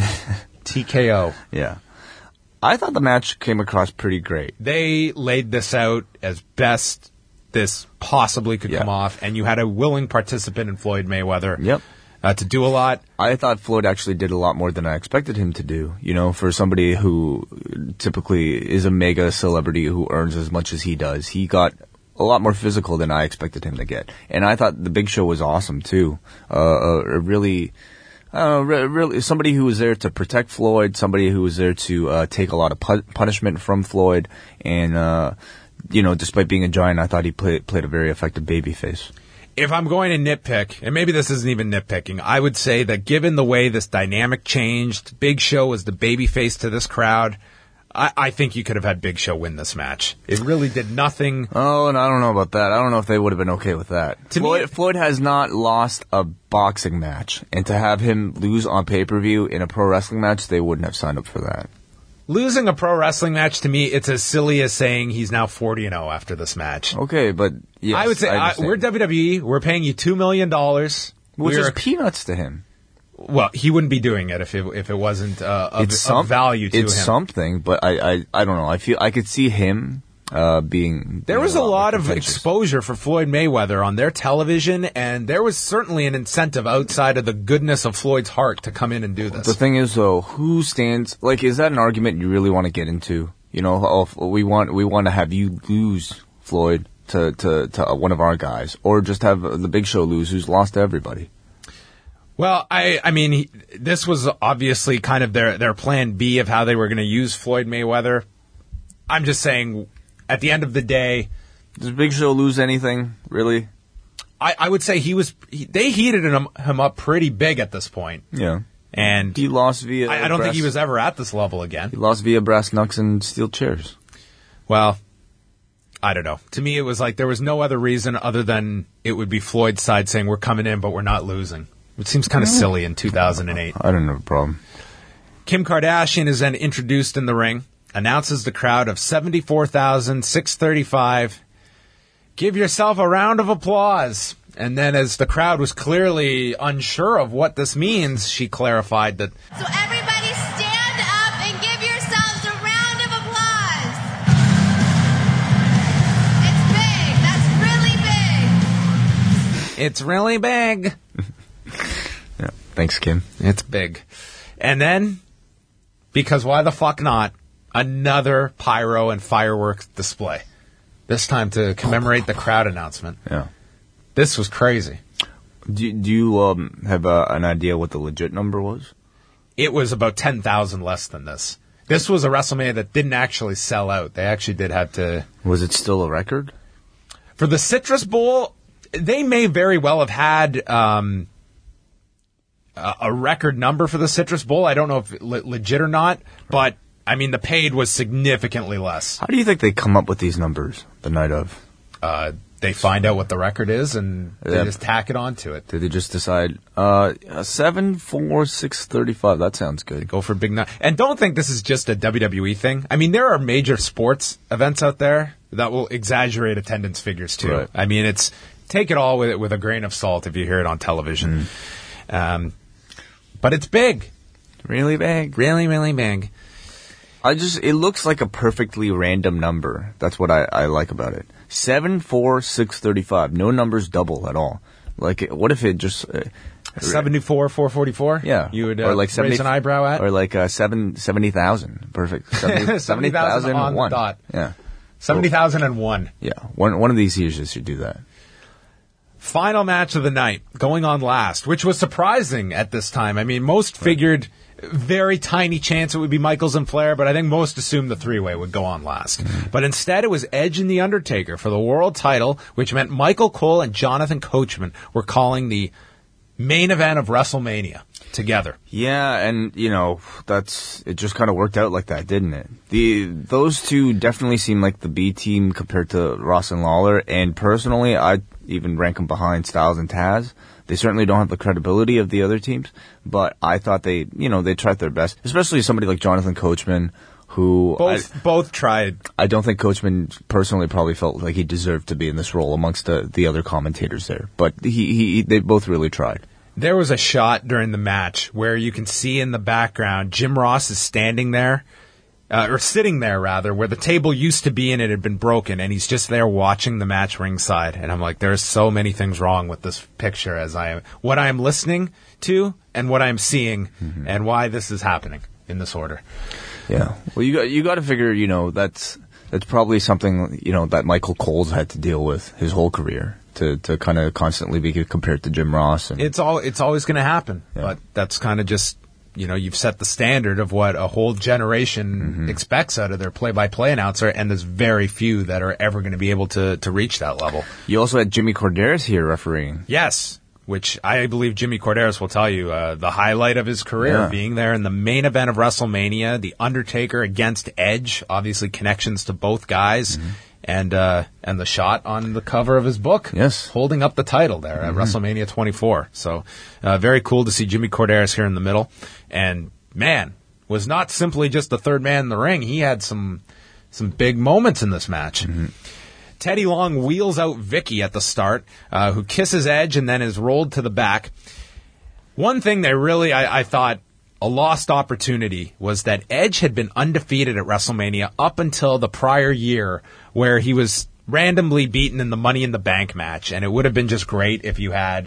TKO. Yeah. I thought the match came across pretty great. They laid this out as best this possibly could come off, and you had a willing participant in Floyd Mayweather to do a lot. I thought Floyd actually did a lot more than I expected him to do. For somebody who typically is a mega celebrity who earns as much as he does, he got a lot more physical than I expected him to get. And I thought the Big Show was awesome too. Really somebody who was there to protect Floyd, somebody who was there to take a lot of punishment from Floyd, and despite being a giant, I thought he played a very effective babyface. If I'm going to nitpick, and maybe this isn't even nitpicking, I would say that given the way this dynamic changed, Big Show was the babyface to this crowd. I think you could have had Big Show win this match. It really did nothing. Oh, and I don't know about that. I don't know if they would have been okay with that. Floyd has not lost a boxing match, and to have him lose on pay-per-view in a pro wrestling match, they wouldn't have signed up for that. Losing a pro wrestling match, to me, it's as silly as saying he's now 40-0 after this match. Okay, but yes, I would say we're WWE. We're paying you $2 million. Which is peanuts to him. Well, he wouldn't be doing it if it wasn't of value to him. It's something, but I don't know. I could see him being. There was a lot of exposure for Floyd Mayweather on their television, and there was certainly an incentive outside of the goodness of Floyd's heart to come in and do this. The thing is, though, who stands? Like, is that an argument you really want to get into? We want to have you lose, Floyd, to one of our guys, or just have the Big Show lose, who's lost to everybody. Well, I mean, this was obviously kind of their plan B of how they were going to use Floyd Mayweather. I'm just saying, at the end of the day, does Big Show lose anything, really? I would say they heated him up pretty big at this point. Yeah. And he lost via. I don't think he was ever at this level again. He lost via brass knucks and steel chairs. Well, I don't know. To me, it was like there was no other reason other than it would be Floyd's side saying, we're coming in, but we're not losing. Which seems kind of silly in 2008. I don't have a problem. Kim Kardashian is then introduced in the ring, announces the crowd of 74,635. Give yourself a round of applause. And then as the crowd was clearly unsure of what this means, she clarified that... So everybody stand up and give yourselves a round of applause. It's big. That's really big. It's really big. Yeah, thanks, Kim. It's big. And then, because why the fuck not, another pyro and fireworks display. This time to commemorate the crowd announcement. Yeah. This was crazy. Do you have an idea what the legit number was? It was about 10,000 less than this. This was a WrestleMania that didn't actually sell out. They actually did have to... Was it still a record? For the Citrus Bowl, they may very well have had a record number for the Citrus Bowl. I don't know if legit or not, but, I mean, the paid was significantly less. How do you think they come up with these numbers the night of? they find out what the record is, and they just tack it onto it. Did they just decide 7, 4, 6, 35? That sounds good. Go for big night. And don't think this is just a WWE thing. I mean, there are major sports events out there that will exaggerate attendance figures too. Right. I mean, it's take it all with a grain of salt if you hear it on television. But it's big. Really big. Really, really big. It looks like a perfectly random number. That's what I like about it. 7, 4, 6, 35. No numbers double at all. Like, what if it just 74, 444? Yeah. You would or like 70, raise an eyebrow at? Or like 70,000. Perfect. 70,000 on the dot. Yeah. 70,001. Yeah. One of these years should do that. Final match of the night, going on last, which was surprising at this time. I mean, most figured very tiny chance it would be Michaels and Flair, but I think most assumed the three-way would go on last. But instead, it was Edge and The Undertaker for the world title, which meant Michael Cole and Jonathan Coachman were calling the main event of WrestleMania together. Yeah, and, it just kind of worked out like that, didn't it? Those two definitely seem like the B team compared to Ross and Lawler, and personally, I even rank them behind Styles and Taz. They certainly don't have the credibility of the other teams, but I thought they tried their best, especially somebody like Jonathan Coachman, who both tried. I don't think Coachman personally probably felt like he deserved to be in this role amongst the other commentators there, but they both really tried. There was a shot during the match where you can see in the background Jim Ross is standing there, or sitting there rather, where the table used to be and it had been broken, and he's just there watching the match ringside. And I'm like, there's so many things wrong with this picture as what I am listening to and what I'm seeing, and why this is happening in this order. Yeah. Well, you got to figure, that's probably something, that Michael Cole's had to deal with his whole career. To kind of constantly be compared to Jim Ross. And it's always going to happen, but that's kind of just, you've set the standard of what a whole generation expects out of their play-by-play announcer, and there's very few that are ever going to be able to reach that level. You also had Jimmy Corderas here refereeing. Yes, which I believe Jimmy Corderas will tell you the highlight of his career, being there in the main event of WrestleMania, The Undertaker against Edge, obviously connections to both guys. And the shot on the cover of his book, holding up the title there at WrestleMania 24. So very cool to see Jimmy Corderas here in the middle. And man, was not simply just the third man in the ring. He had some big moments in this match. Teddy Long wheels out Vicky at the start, who kisses Edge and then is rolled to the back. One thing that really I thought a lost opportunity was that Edge had been undefeated at WrestleMania up until the prior year, where he was randomly beaten in the Money in the Bank match, and it would have been just great if you had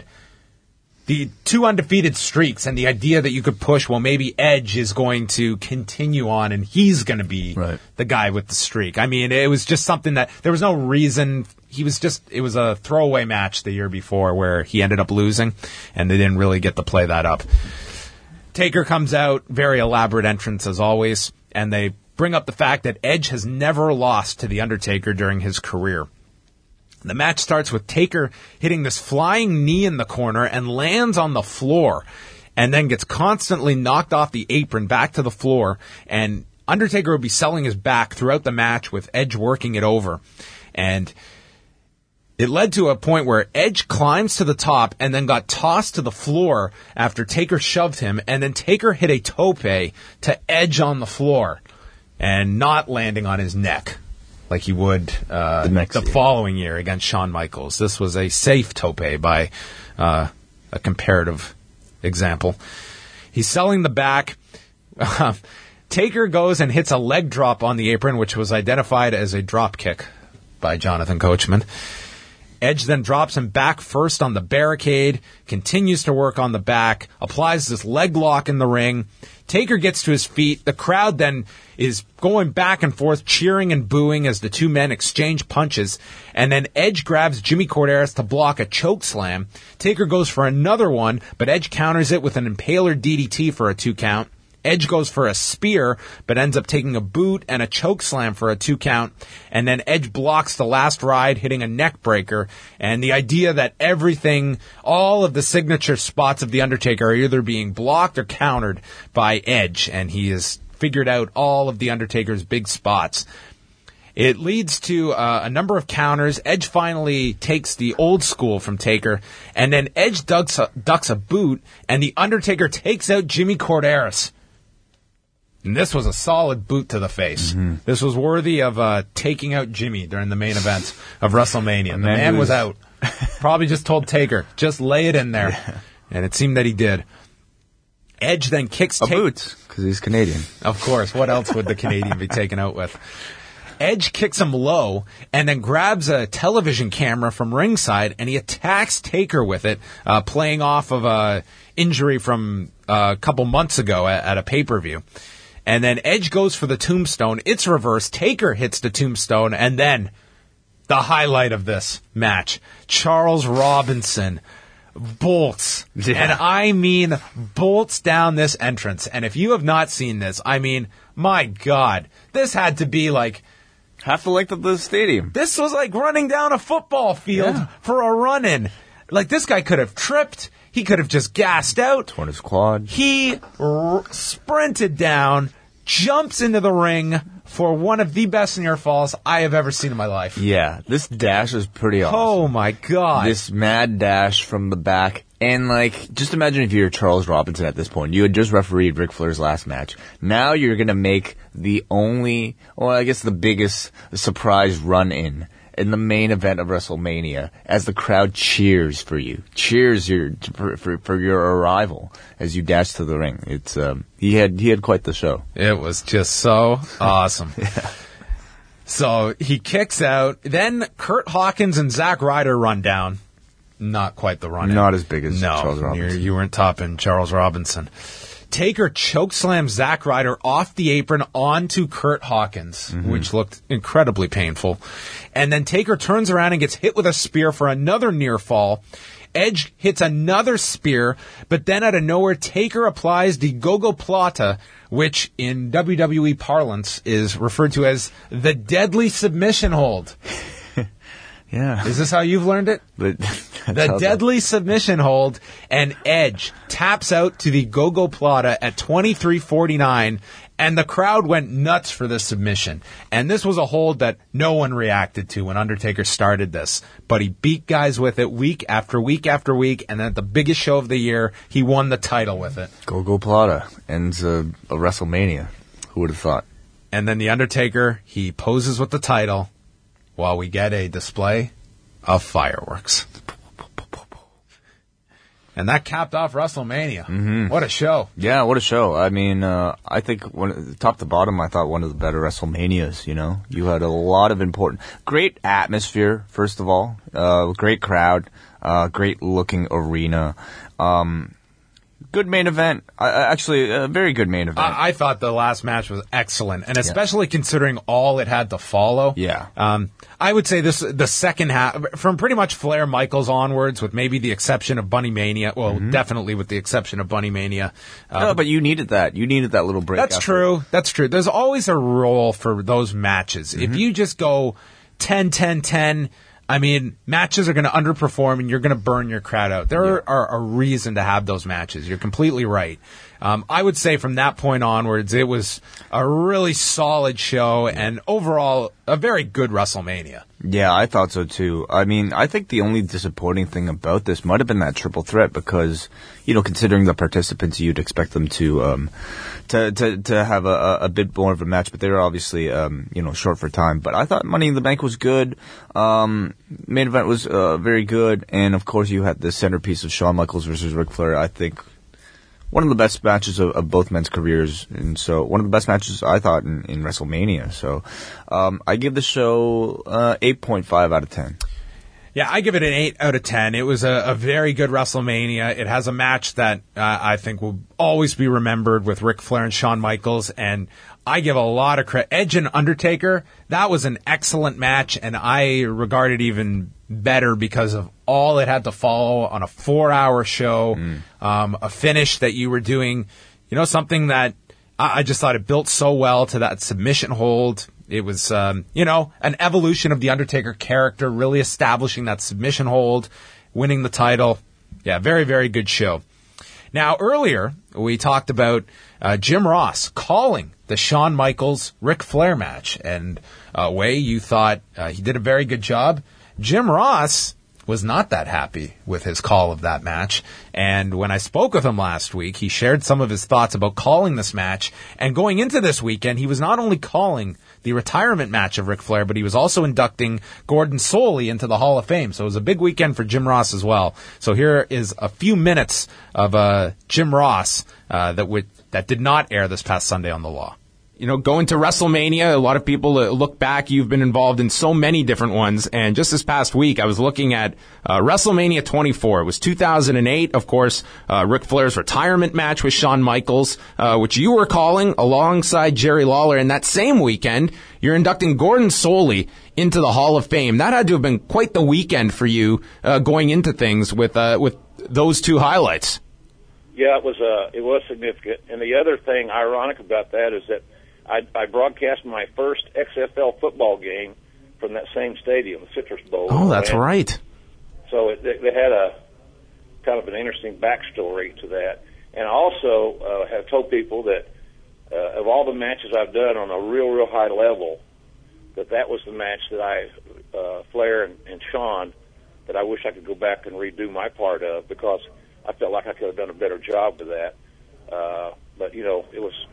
the two undefeated streaks and the idea that you could push, well, maybe Edge is going to continue on and he's going to be the guy with the streak. I mean, it was just something that there was no reason. It was a throwaway match the year before where he ended up losing, and they didn't really get to play that up. Taker comes out, very elaborate entrance as always, and they bring up the fact that Edge has never lost to The Undertaker during his career. The match starts with Taker hitting this flying knee in the corner and lands on the floor, and then gets constantly knocked off the apron back to the floor, and Undertaker will be selling his back throughout the match with Edge working it over. And it led to a point where Edge climbs to the top and then got tossed to the floor after Taker shoved him, and then Taker hit a tope to Edge on the floor and not landing on his neck like he would the following year against Shawn Michaels. This was a safe tope by a comparative example. He's selling the back. Taker goes and hits a leg drop on the apron, which was identified as a drop kick by Jonathan Coachman. Edge then drops him back first on the barricade, continues to work on the back, applies this leg lock in the ring. Taker gets to his feet. The crowd then is going back and forth, cheering and booing as the two men exchange punches. And then Edge grabs Jimmy Corderas to block a choke slam. Taker goes for another one, but Edge counters it with an impaler DDT for a 2 count. Edge goes for a spear, but ends up taking a boot and a choke slam for a 2 count. And then Edge blocks the last ride, hitting a neck breaker. And the idea that all of the signature spots of The Undertaker are either being blocked or countered by Edge. And he has figured out all of The Undertaker's big spots. It leads to a number of counters. Edge finally takes the old school from Taker, and then Edge ducks a boot, and The Undertaker takes out Jimmy Corderas. And this was a solid boot to the face. Mm-hmm. This was worthy of taking out Jimmy during the main event of WrestleMania. The man was out. Probably just told Taker, just lay it in there. Yeah. And it seemed that he did. Edge then kicks a boot, because he's Canadian. Of course. What else would the Canadian be taken out with? Edge kicks him low and then grabs a television camera from ringside, and he attacks Taker with it, playing off of a injury from a couple months ago at a pay-per-view. And then Edge goes for the tombstone. It's reversed. Taker hits the tombstone, and then the highlight of this match, Charles Robinson bolts, and I mean bolts down this entrance. And if you have not seen this, I mean, my God, this had to be like half the length of the stadium. This was like running down a football field for a run-in. Like, this guy could have tripped. He could have just gassed out. Torn his quad. He sprinted down, jumps into the ring for one of the best near falls I have ever seen in my life. Yeah, this dash was pretty awesome. Oh, my God. This mad dash from the back. And, like, just imagine if you're Charles Robinson at this point. You had just refereed Ric Flair's last match. Now you're going to make the only, well, I guess the biggest surprise run-in in the main event of WrestleMania as the crowd cheers for you. Cheers for your arrival as you dash to the ring. It's he had quite the show. It was just so awesome. Yeah. So he kicks out. Then Curt Hawkins and Zack Ryder run down. Not quite the run-in. Not as big as Charles Robinson. You weren't topping Charles Robinson. Taker chokeslams Zack Ryder off the apron onto Curt Hawkins, which looked incredibly painful. And then Taker turns around and gets hit with a spear for another near fall. Edge hits another spear, but then out of nowhere, Taker applies the Gogoplata, which in WWE parlance is referred to as the deadly submission hold. Yeah. Is this how you've learned it? But the deadly submission hold, and Edge taps out to the Gogoplata at 23:49, and the crowd went nuts for this submission. And this was a hold that no one reacted to when Undertaker started this. But he beat guys with it week after week after week, and then at the biggest show of the year, he won the title with it. Gogoplata ends a WrestleMania. Who would have thought? And then the Undertaker, he poses with the title, while we get a display of fireworks. And that capped off WrestleMania. Mm-hmm. What a show. Yeah, what a show. I mean, I think top to bottom, I thought one of the better WrestleManias, you know. You had a lot of great atmosphere, first of all. Great crowd. Great looking arena. Good main event. Actually, a very good main event. I thought the last match was excellent, and especially considering all it had to follow. Yeah. I would say the second half, from pretty much Flair Michaels onwards, with maybe the exception of Bunny Mania. Well, definitely with the exception of Bunny Mania. No, but you needed that. You needed that little break. That's true. That's true. There's always a role for those matches. If you just go 10-10-10, I mean, matches are going to underperform and you're going to burn your crowd out. There are a reason to have those matches. You're completely right. I would say from that point onwards, it was a really solid show and overall a very good WrestleMania. Yeah, I thought so too. I mean, I think the only disappointing thing about this might have been that triple threat because, you know, considering the participants, you'd expect them to have a bit more of a match, but they were obviously, short for time. But I thought Money in the Bank was good. Main event was very good. And of course, you had the centerpiece of Shawn Michaels versus Ric Flair. I think one of the best matches of both men's careers, and so one of the best matches I thought in WrestleMania. So I give the show 8.5 out of 10. Yeah, I give it an 8 out of 10. It was a very good WrestleMania. It has a match that I think will always be remembered with Ric Flair and Shawn Michaels, and I give a lot of credit. Edge and Undertaker, that was an excellent match, and I regard it even better because of all it had to follow on a 4-hour show, a finish that you were doing, something that I just thought it built so well to that submission hold. It was, an evolution of the Undertaker character, really establishing that submission hold, winning the title. Yeah, very, very good show. Now, earlier, we talked about Jim Ross calling the Shawn Michaels Ric Flair match. And Way, you thought he did a very good job. Jim Ross was not that happy with his call of that match. And when I spoke with him last week, he shared some of his thoughts about calling this match. And going into this weekend, he was not only calling the retirement match of Ric Flair, but he was also inducting Gordon Solie into the Hall of Fame. So it was a big weekend for Jim Ross as well. So here is a few minutes of Jim Ross that did not air this past Sunday on The Law. You know, going to WrestleMania, a lot of people look back. You've been involved in so many different ones. And just this past week, I was looking at WrestleMania 24. It was 2008, of course, Ric Flair's retirement match with Shawn Michaels, which you were calling alongside Jerry Lawler. And that same weekend, you're inducting Gordon Solie into the Hall of Fame. That had to have been quite the weekend for you going into things with those two highlights. Yeah, it was significant. And the other thing ironic about that is that I broadcast my first XFL football game from that same stadium, the Citrus Bowl. Oh, that's right. So it had a kind of an interesting backstory to that. And I also have told people that of all the matches I've done on a real high level, that was the match that Flair and Shawn, that I wish I could go back and redo my part of, because I felt like I could have done a better job with that. But, you know, it was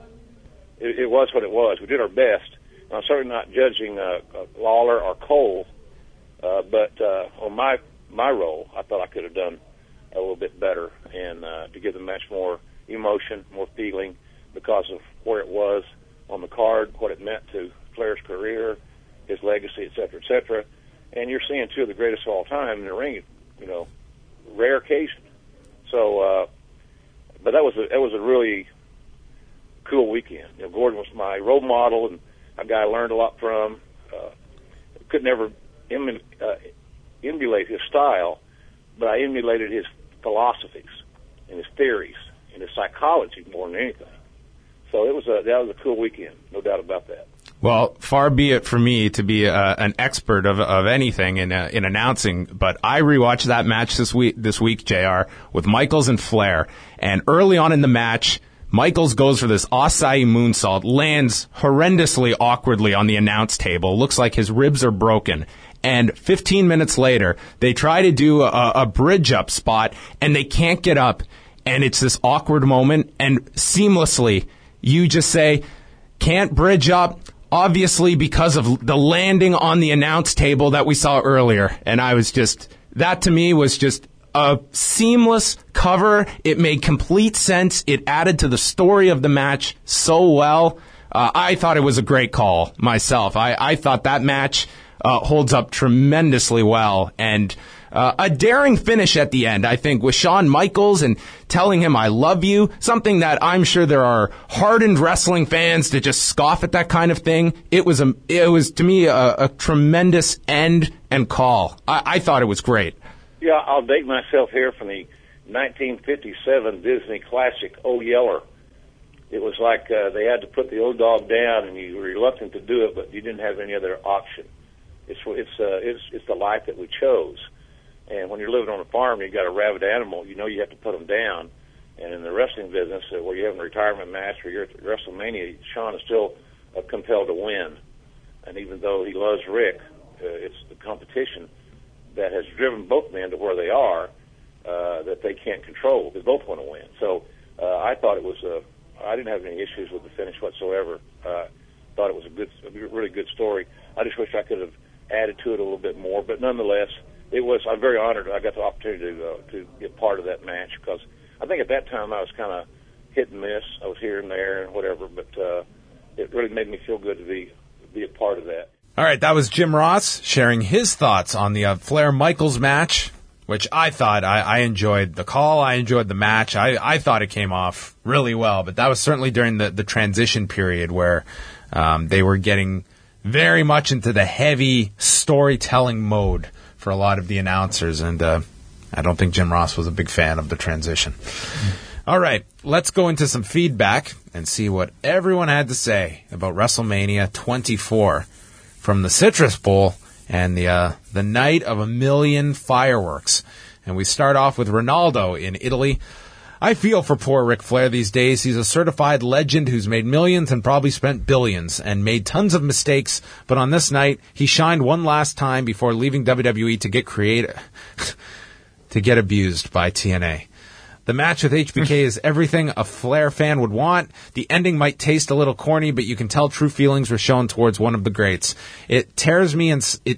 what it was. We did our best. And I'm certainly not judging Lawler or Cole, but on my role, I thought I could have done a little bit better, and to give the match more emotion, more feeling, because of where it was on the card, what it meant to Flair's career, his legacy, et cetera, et cetera. And you're seeing two of the greatest of all time in the ring, you know, rare occasion. So, but that was a really cool weekend. You know, Gordon was my role model and a guy I learned a lot from. Could never emulate his style, but I emulated his philosophies and his theories and his psychology more than anything. So that was a cool weekend, no doubt about that. Well, far be it from me to be an expert of anything in announcing, but I rewatched that match this week, JR, with Michaels and Flair, and early on in the match, Michaels goes for this Asai moonsault, lands horrendously awkwardly on the announce table, looks like his ribs are broken. And 15 minutes later, they try to do a bridge up spot, and they can't get up, and it's this awkward moment, and seamlessly, you just say, can't bridge up, obviously because of the landing on the announce table that we saw earlier. And I was just, that to me was just a seamless cover. It made complete sense. It added to the story of the match so well. I thought it was a great call myself. I thought that match holds up tremendously well. And a daring finish at the end, I think, with Shawn Michaels and telling him I love you, something that I'm sure there are hardened wrestling fans that just scoff at that kind of thing. It was to me a tremendous end and call. I thought it was great. Yeah, I'll date myself here from the 1957 Disney classic Old Yeller. It was like they had to put the old dog down, and you were reluctant to do it, but you didn't have any other option. It's the life that we chose. And when you're living on a farm, you've got a rabid animal, you know you have to put them down. And in the wrestling business, where you have a retirement match or you're at WrestleMania, Shawn is still compelled to win. And even though he loves Rick, it's the competition that has driven both men to where they are that they can't control. They both want to win. So I thought it was I didn't have any issues with the finish whatsoever. Thought it was a really good story. I just wish I could have added to it a little bit more, but nonetheless, I'm very honored I got the opportunity to get part of that match, because I think at that time I was kind of hit and miss. I was here and there and whatever, but it really made me feel good to be a part of that. All right, that was Jim Ross sharing his thoughts on the Flair-Michaels match, which I thought I enjoyed the call. I enjoyed the match. I thought it came off really well, but that was certainly during the transition period where they were getting very much into the heavy storytelling mode for a lot of the announcers, and I don't think Jim Ross was a big fan of the transition. All right, let's go into some feedback and see what everyone had to say about WrestleMania 24 from the Citrus Bowl and the night of a million fireworks. And we start off with Ronaldo in Italy. I feel for poor Ric Flair these days. He's a certified legend who's made millions and probably spent billions and made tons of mistakes. But on this night, he shined one last time before leaving WWE to get to get abused by TNA. The match with HBK is everything a Flair fan would want. The ending might taste a little corny, but you can tell true feelings were shown towards one of the greats. It tears me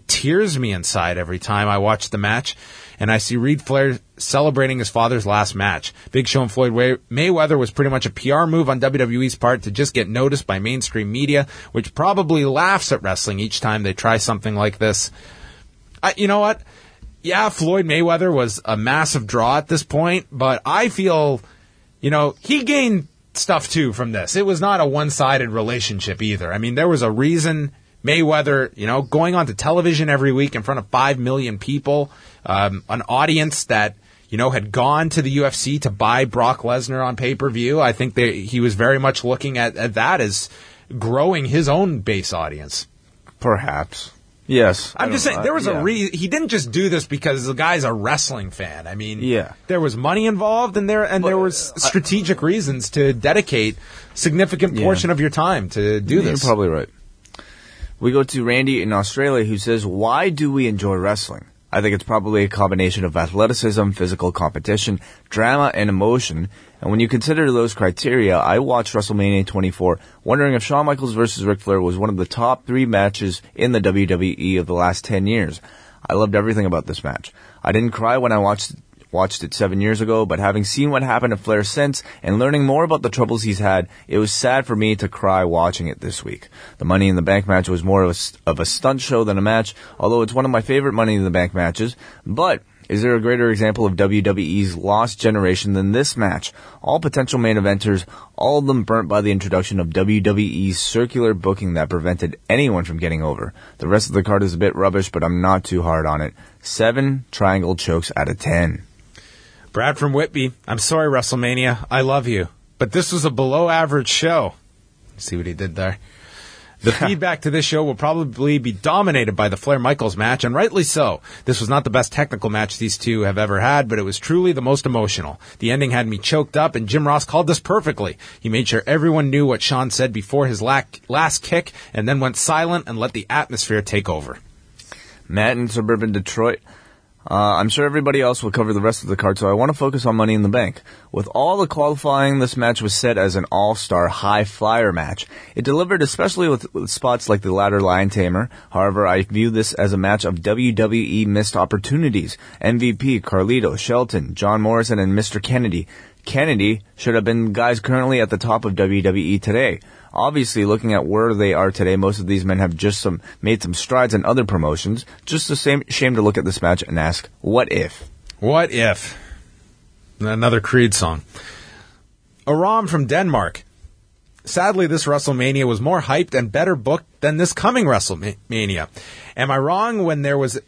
inside every time I watch the match, and I see Reed Flair celebrating his father's last match. Big Show and Floyd Mayweather was pretty much a PR move on WWE's part to just get noticed by mainstream media, which probably laughs at wrestling each time they try something like this. You know what? Yeah, Floyd Mayweather was a massive draw at this point, but I feel, he gained stuff too from this. It was not a one-sided relationship either. I mean, there was a reason Mayweather, going onto television every week in front of 5 million people, an audience that, had gone to the UFC to buy Brock Lesnar on pay-per-view. I think he was very much looking at that as growing his own base audience. Perhaps. Yes. I'm just saying, there was a reason. He didn't just do this because the guy's a wrestling fan. I mean, there was money involved, and there was strategic reasons to dedicate significant portion of your time to do this. You're probably right. We go to Randy in Australia, who says, why do we enjoy wrestling? I think it's probably a combination of athleticism, physical competition, drama, and emotion. And when you consider those criteria, I watched WrestleMania 24 wondering if Shawn Michaels versus Ric Flair was one of the top 3 matches in the WWE of the last 10 years. I loved everything about this match. I didn't cry when I watched it 7 years ago, but having seen what happened to Flair since and learning more about the troubles he's had, it was sad for me to cry watching it this week. The Money in the Bank match was more of a stunt show than a match, although it's one of my favorite Money in the Bank matches. But is there a greater example of WWE's lost generation than this match? All potential main eventers, all of them burnt by the introduction of WWE's circular booking that prevented anyone from getting over. The rest of the card is a bit rubbish, but I'm not too hard on it. 7 triangle chokes out of 10. Brad from Whitby, I'm sorry, WrestleMania. I love you. But this was a below-average show. See what he did there? The feedback to this show will probably be dominated by the Flair-Michaels match, and rightly so. This was not the best technical match these two have ever had, but it was truly the most emotional. The ending had me choked up, and Jim Ross called this perfectly. He made sure everyone knew what Shawn said before his last kick, and then went silent and let the atmosphere take over. Matt in suburban Detroit. I'm sure everybody else will cover the rest of the card, so I want to focus on Money in the Bank. With all the qualifying, this match was set as an all-star high-flyer match. It delivered especially with spots like the ladder lion tamer. However, I view this as a match of WWE missed opportunities. MVP, Carlito, Shelton, John Morrison, and Mr. Kennedy. Kennedy should have been guys currently at the top of WWE today. Obviously, looking at where they are today, most of these men have just made some strides in other promotions. Just a shame to look at this match and ask, what if? What if? Another Creed song. Aram from Denmark. Sadly, this WrestleMania was more hyped and better booked than this coming WrestleMania. Am I wrong when there was a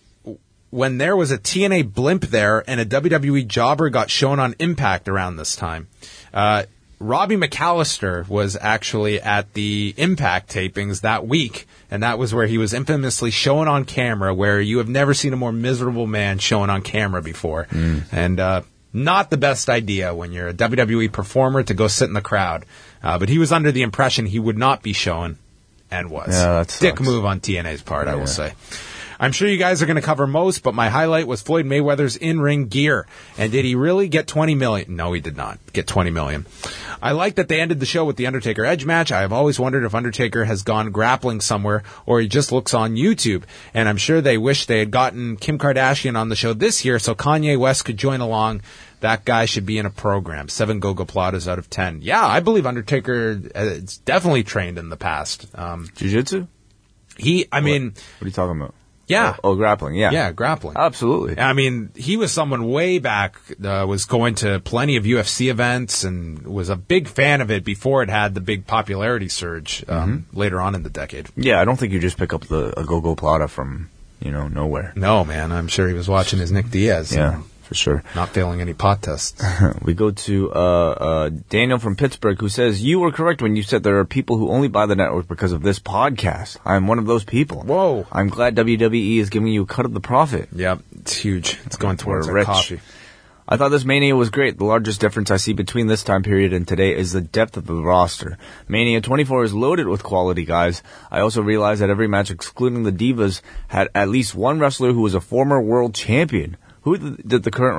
TNA blimp there and a WWE jobber got shown on Impact around this time? Robbie McAllister was actually at the Impact tapings that week, and that was where he was infamously shown on camera, where you have never seen a more miserable man shown on camera before. And not the best idea when you're a WWE performer to go sit in the crowd. But he was under the impression he would not be shown, and was. Yeah, that sucks. Dick move on TNA's part, I will say. I'm sure you guys are going to cover most, but my highlight was Floyd Mayweather's in-ring gear. And did he really get $20 million? No, he did not get $20 million. I like that they ended the show with the Undertaker Edge match. I have always wondered if Undertaker has gone grappling somewhere or he just looks on YouTube. And I'm sure they wish they had gotten Kim Kardashian on the show this year so Kanye West could join along. That guy should be in a program. 7 Gogoplatas out of 10. Yeah, I believe Undertaker is definitely trained in the past. Jiu-jitsu? What are you talking about? Yeah. Oh, grappling, yeah. Yeah, grappling. Absolutely. I mean, he was someone way back, was going to plenty of UFC events and was a big fan of it before it had the big popularity surge later on in the decade. Yeah, I don't think you just pick up a Gogoplata from, nowhere. No, man. I'm sure he was watching his Nick Diaz. Yeah, for sure. Not failing any pot tests. We go to Daniel from Pittsburgh, who says, you were correct when you said there are people who only buy the network because of this podcast. I'm one of those people. Whoa. I'm glad WWE is giving you a cut of the profit. Yep, it's huge. It's going towards We're our rich. coffee. I thought this Mania was great. The largest difference I see between this time period and today is the depth of the roster. Mania 24 is loaded with quality guys. I also realized that every match, excluding the Divas, had at least one wrestler who was a former world champion. How did the current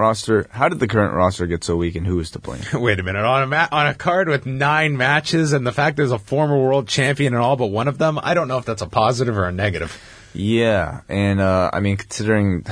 roster get so weak, and who is to blame? Wait a minute. On a card with 9 matches, and the fact there's a former world champion in all but one of them, I don't know if that's a positive or a negative. Yeah, and I mean, considering...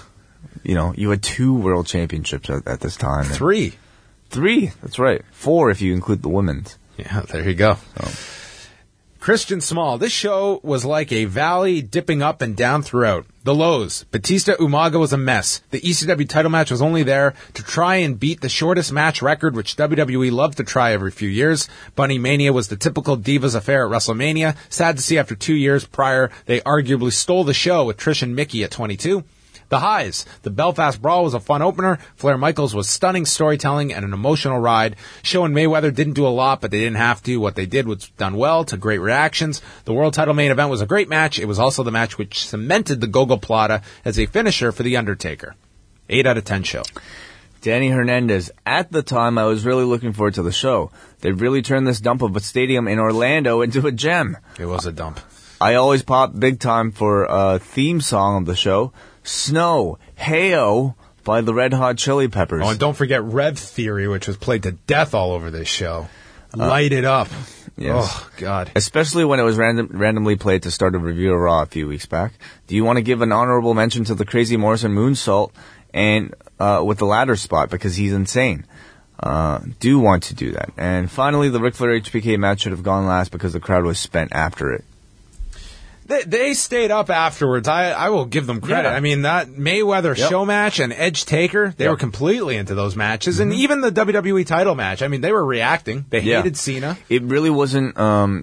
you had 2 world championships at this time. 3. 3, that's right. 4 if you include the women's. Yeah, there you go. Christian Small, this show was like a valley dipping up and down throughout. The lows. Batista Umaga was a mess. The ECW title match was only there to try and beat the shortest match record, which WWE loved to try every few years. Bunny Mania was the typical Divas affair at WrestleMania. Sad to see after 2 years prior, they arguably stole the show with Trish and Mickey at 22. The highs. The Belfast Brawl was a fun opener. Flair Michaels was stunning storytelling and an emotional ride. Show and Mayweather didn't do a lot, but they didn't have to. What they did was done well, to great reactions. The world title main event was a great match. It was also the match which cemented the Gogoplata as a finisher for The Undertaker. 8 out of 10 show. Danny Hernandez. At the time, I was really looking forward to the show. They really turned this dump of a stadium in Orlando into a gem. It was a dump. I always pop big time for a theme song of the show. Snow, Hey-O by the Red Hot Chili Peppers. Oh, and don't forget Rev Theory, which was played to death all over this show. Light it up. Yes. Oh, God. Especially when it was randomly played to start a review of Raw a few weeks back. Do you want to give an honorable mention to the Crazy Morrison Moonsault and with the ladder spot because he's insane? Do want to do that. And finally, the Ric Flair HBK match should have gone last because the crowd was spent after it. They stayed up afterwards. I will give them credit. Yeah. I mean, that Mayweather show match and Edge Taker, they were completely into those matches. And even the WWE title match, I mean, they were reacting. They hated Cena. It really wasn't,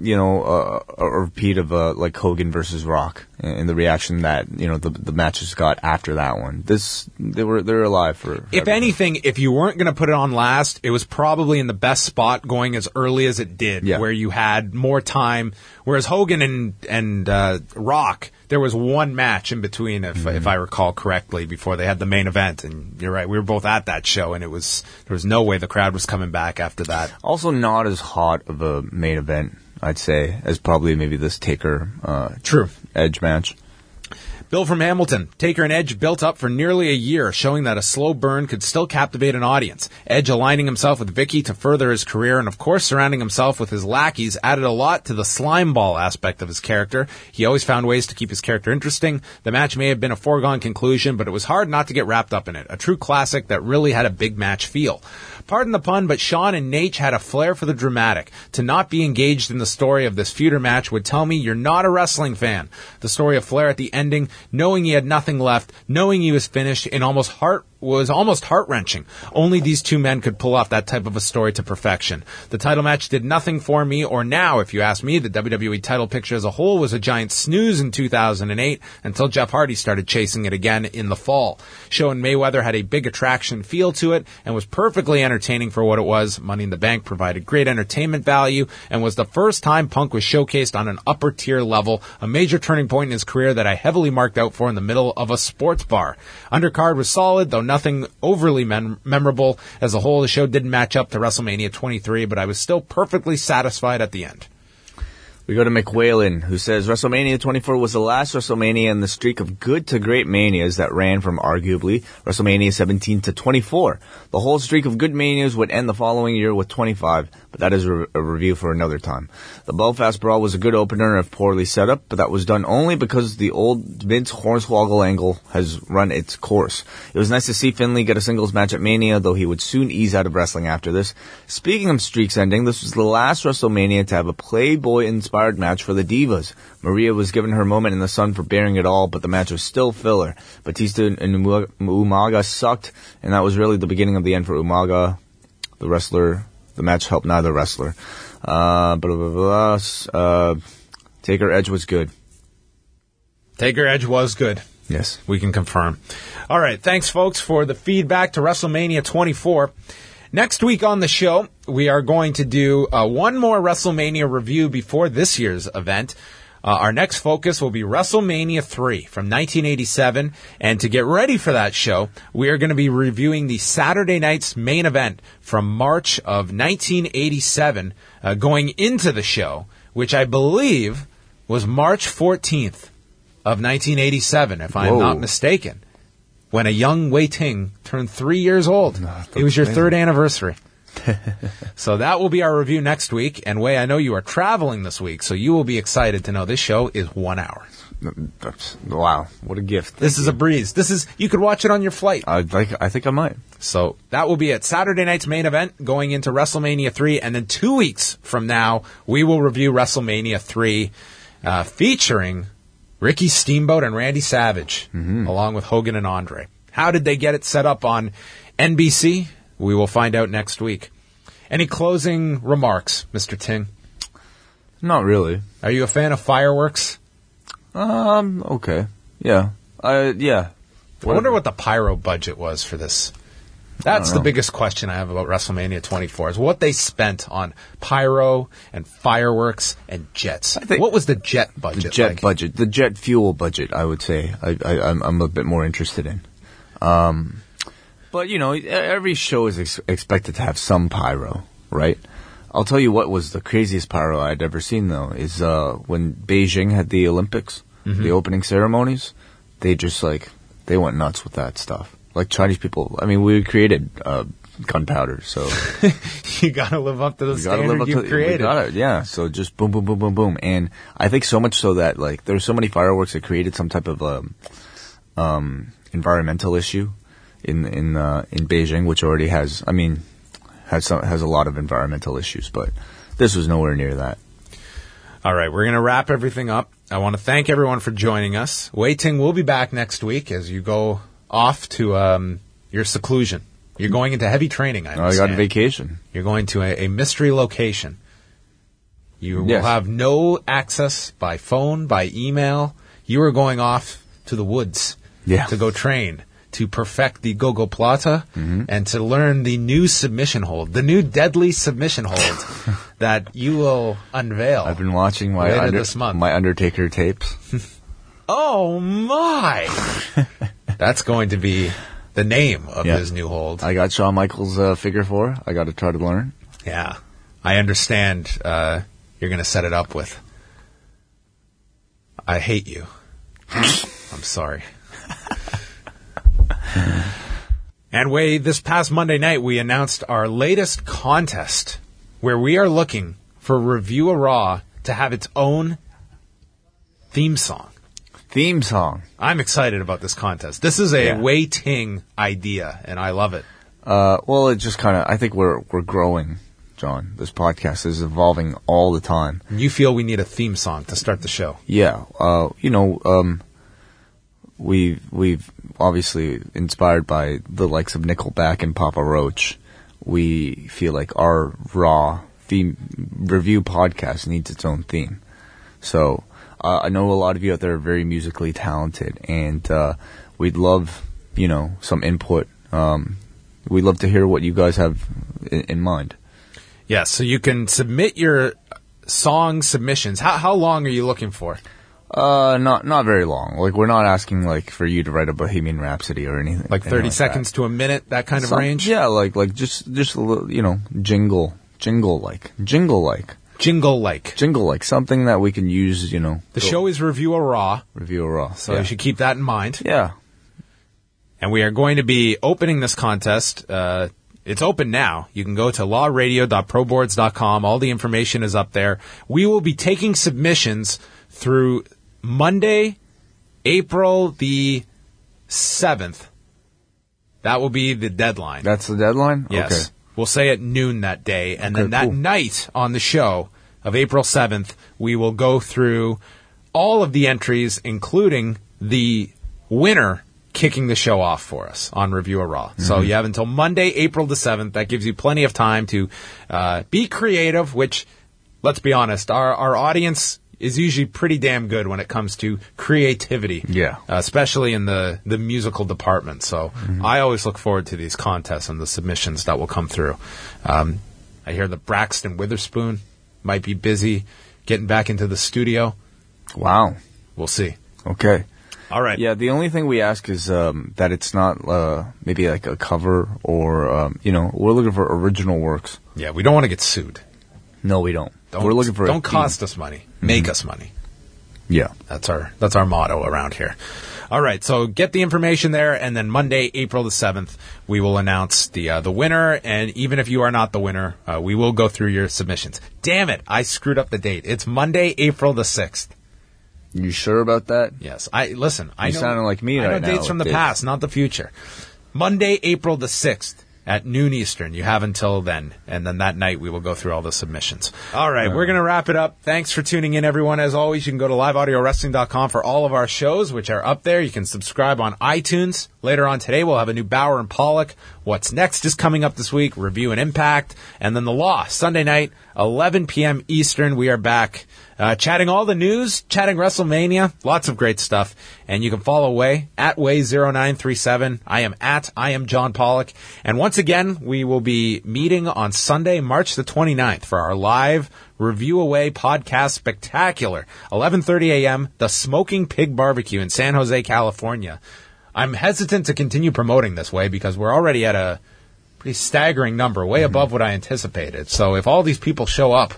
a repeat of like Hogan versus Rock and the reaction that, the matches got after that one. They're alive for If anything, if you weren't going to put it on last, it was probably in the best spot going as early as it did, where you had more time. Whereas Hogan and Rock, there was one match in between, if I recall correctly, before they had the main event. And you're right, we were both at that show, and there was no way the crowd was coming back after that. Also, not as hot of a main event, I'd say, as probably maybe this Taker Edge match. Bill from Hamilton. Taker and Edge built up for nearly a year, showing that a slow burn could still captivate an audience. Edge aligning himself with Vicky to further his career, and of course surrounding himself with his lackeys added a lot to the slime ball aspect of his character. He always found ways to keep his character interesting. The match may have been a foregone conclusion, but it was hard not to get wrapped up in it. A true classic that really had a big match feel. Pardon the pun, but Shawn and Nate had a flair for the dramatic. To not be engaged in the story of this feuder match would tell me you're not a wrestling fan. The story of Flair at the ending, knowing he had nothing left, knowing he was finished, and was almost heart-wrenching. Only these two men could pull off that type of a story to perfection. The title match did nothing for me, or now, if you ask me. The WWE title picture as a whole was a giant snooze in 2008 until Jeff Hardy started chasing it again in the fall. Show and Mayweather had a big attraction feel to it and was perfectly entertaining for what it was. Money in the Bank provided great entertainment value and was the first time Punk was showcased on an upper-tier level, a major turning point in his career that I heavily marked out for in the middle of a sports bar. Undercard was solid, though nothing overly memorable. As a whole, the show didn't match up to WrestleMania 23, but I was still perfectly satisfied at the end. We go to McWhalen, who says WrestleMania 24 was the last WrestleMania in the streak of good to great manias that ran from arguably WrestleMania 17 to 24. The whole streak of good manias would end the following year with 25, but that is a review for another time. The Belfast Brawl was a good opener if poorly set up, but that was done only because the old Vince Hornswoggle angle has run its course. It was nice to see Finlay get a singles match at Mania, though he would soon ease out of wrestling after this. Speaking of streaks ending, this was the last WrestleMania to have a Playboy-inspired match for the Divas. Maria was given her moment in the sun for bearing it all, but the match was still filler. Batista and Umaga sucked, and that was really the beginning of the end for Umaga, the wrestler. The match helped neither wrestler. Taker Edge was good. Taker Edge was good. Yes. We can confirm. All right. Thanks, folks, for the feedback to WrestleMania 24. Next week on the show, we are going to do one more WrestleMania review before this year's event. Our next focus will be WrestleMania 3 from 1987. And to get ready for that show, we are going to be reviewing the Saturday night's main event from March of 1987, going into the show, which I believe was March 14th of 1987, if I'm not mistaken, when a young Wei Ting turned 3 years old. It was your third anniversary. So that will be our review next week. And Wei, I know you are traveling this week, so you will be excited to know this show is 1 hour. Wow, what a gift. This is a breeze. You could watch it on your flight. I think I might. So that will be at Saturday night's main event going into WrestleMania 3. And then 2 weeks from now, we will review WrestleMania 3 featuring Ricky Steamboat and Randy Savage, along with Hogan and Andre. How did they get it set up on NBC? We will find out next week. Any closing remarks, Mr. Ting? Not really. Are you a fan of fireworks? Okay. Yeah. Yeah. I wonder what the pyro budget was for this. That's the biggest question I have about WrestleMania 24 is what they spent on pyro and fireworks and jets. What was the jet budget? The jet budget. The jet fuel budget, I would say. I'm a bit more interested in. But, you know, every show is expected to have some pyro, right? I'll tell you what was the craziest pyro I'd ever seen, though, is when Beijing had the Olympics, the opening ceremonies, they just, they went nuts with that stuff. Like Chinese people, I mean, we created gunpowder, so... You gotta live up to the standard you created. Yeah, so just boom, boom, boom, boom, boom. And I think so much so that, there's so many fireworks that created some type of environmental issue in Beijing, which already has a lot of environmental issues, but this was nowhere near that. All right, we're going to wrap everything up. I want to thank everyone for joining us. Wei Ting will be back next week as you go off to your seclusion. You're going into heavy training, I understand. I got a vacation. You're going to a mystery location. You will have no access by phone, by email. You are going off to the woods to go train, to perfect the Gogo Plata, and to learn the new submission hold, the new deadly submission hold that you will unveil. I've been watching my Undertaker tapes. Oh, my! That's going to be the name of his new hold. I got Shawn Michaels' figure 4. I got to try to learn. Yeah. I understand you're going to set it up with, I hate you. I'm sorry. And Wei, this past Monday night, we announced our latest contest where we are looking for Review a Raw to have its own theme song. I'm excited about this contest. This is a Wei Ting idea, and I love it. Well, it just kind of, I think we're growing, John. This podcast is evolving all the time. You feel we need a theme song to start the show? Yeah. We've obviously inspired by the likes of Nickelback and Papa Roach. We feel like our Raw theme review podcast needs its own theme. So I know a lot of you out there are very musically talented, and we'd love, some input. We'd love to hear what you guys have in mind. Yes, so you can submit your song submissions. How long are you looking for? Not very long. We're not asking for you to write a Bohemian Rhapsody or anything. 30 seconds to a minute, that kind of range? Yeah, just a little, jingle like. Something that we can use, The show is Review a Raw. So you should keep that in mind. Yeah. And we are going to be opening this contest. It's open now. You can go to lawradio.proboards.com. All the information is up there. We will be taking submissions through Monday, April the 7th. That will be the deadline. That's the deadline? Yes. Okay. We'll say at noon that day. And then that night on the show of April 7th, we will go through all of the entries, including the winner kicking the show off for us on Review a Raw. So you have until Monday, April the 7th. That gives you plenty of time to be creative, which, let's be honest, our audience is usually pretty damn good when it comes to creativity. Yeah. Especially in the musical department. So I always look forward to these contests and the submissions that will come through. I hear that Braxton Witherspoon might be busy getting back into the studio. Wow. We'll see. Okay. All right. Yeah, the only thing we ask is that it's not maybe like a cover or, we're looking for original works. Yeah, we don't want to get sued. No, we don't. We're looking for Don't cost us money. Make us money. Yeah. That's our motto around here. All right, so get the information there, and then Monday, April the 7th, we will announce the winner, and even if you are not the winner, we will go through your submissions. Damn it, I screwed up the date. It's Monday, April the 6th. You sure about that? Yes. I know. You sounding like me right now. Dates from the past, not the future. Monday, April the 6th. At noon Eastern. You have until then. And then that night we will go through all the submissions. All right, we're going to wrap it up. Thanks for tuning in, everyone. As always, you can go to liveaudiowrestling.com for all of our shows, which are up there. You can subscribe on iTunes. Later on today, we'll have a new Bauer and Pollock. What's Next is coming up this week. Review and Impact. And then The Law. Sunday night, 11 p.m. Eastern. We are back chatting all the news, chatting WrestleMania. Lots of great stuff. And you can follow Way at Way0937. I am John Pollock. And once again, we will be meeting on Sunday, March the 29th for our live Review Away podcast spectacular. 11:30 a.m. The Smoking Pig Barbecue in San Jose, California. I'm hesitant to continue promoting this way because we're already at a pretty staggering number, way above what I anticipated. So if all these people show up,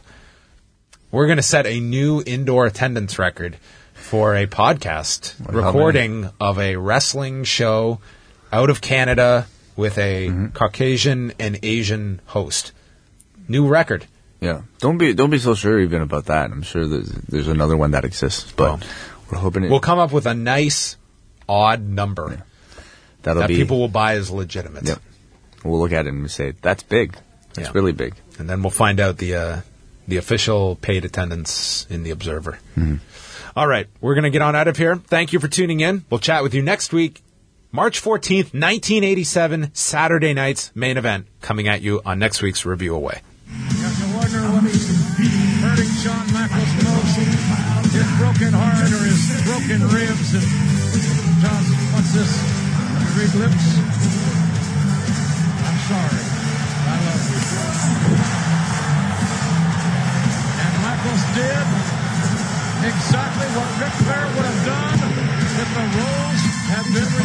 we're going to set a new indoor attendance record for a podcast recording of a wrestling show out of Canada with a Caucasian and Asian host. New record. Yeah. Don't be so sure even about that. I'm sure there's another one that exists, but we're hoping we'll come up with a nice odd number that be, people will buy as legitimate. Yep. We'll look at it and we say that's big. That's really big. And then we'll find out the official paid attendance in the Observer. All right, we're going to get on out of here. Thank you for tuning in. We'll chat with you next week. March 14th, 1987, Saturday night's main event coming at you on next week's Review Away. You have to wonder what he's hurting Shawn Michaels most, his broken heart or his broken ribs. And John, what's this? Read lips? I'm sorry. I love you. And Michaels did exactly what Ric Flair would have done if the roles had been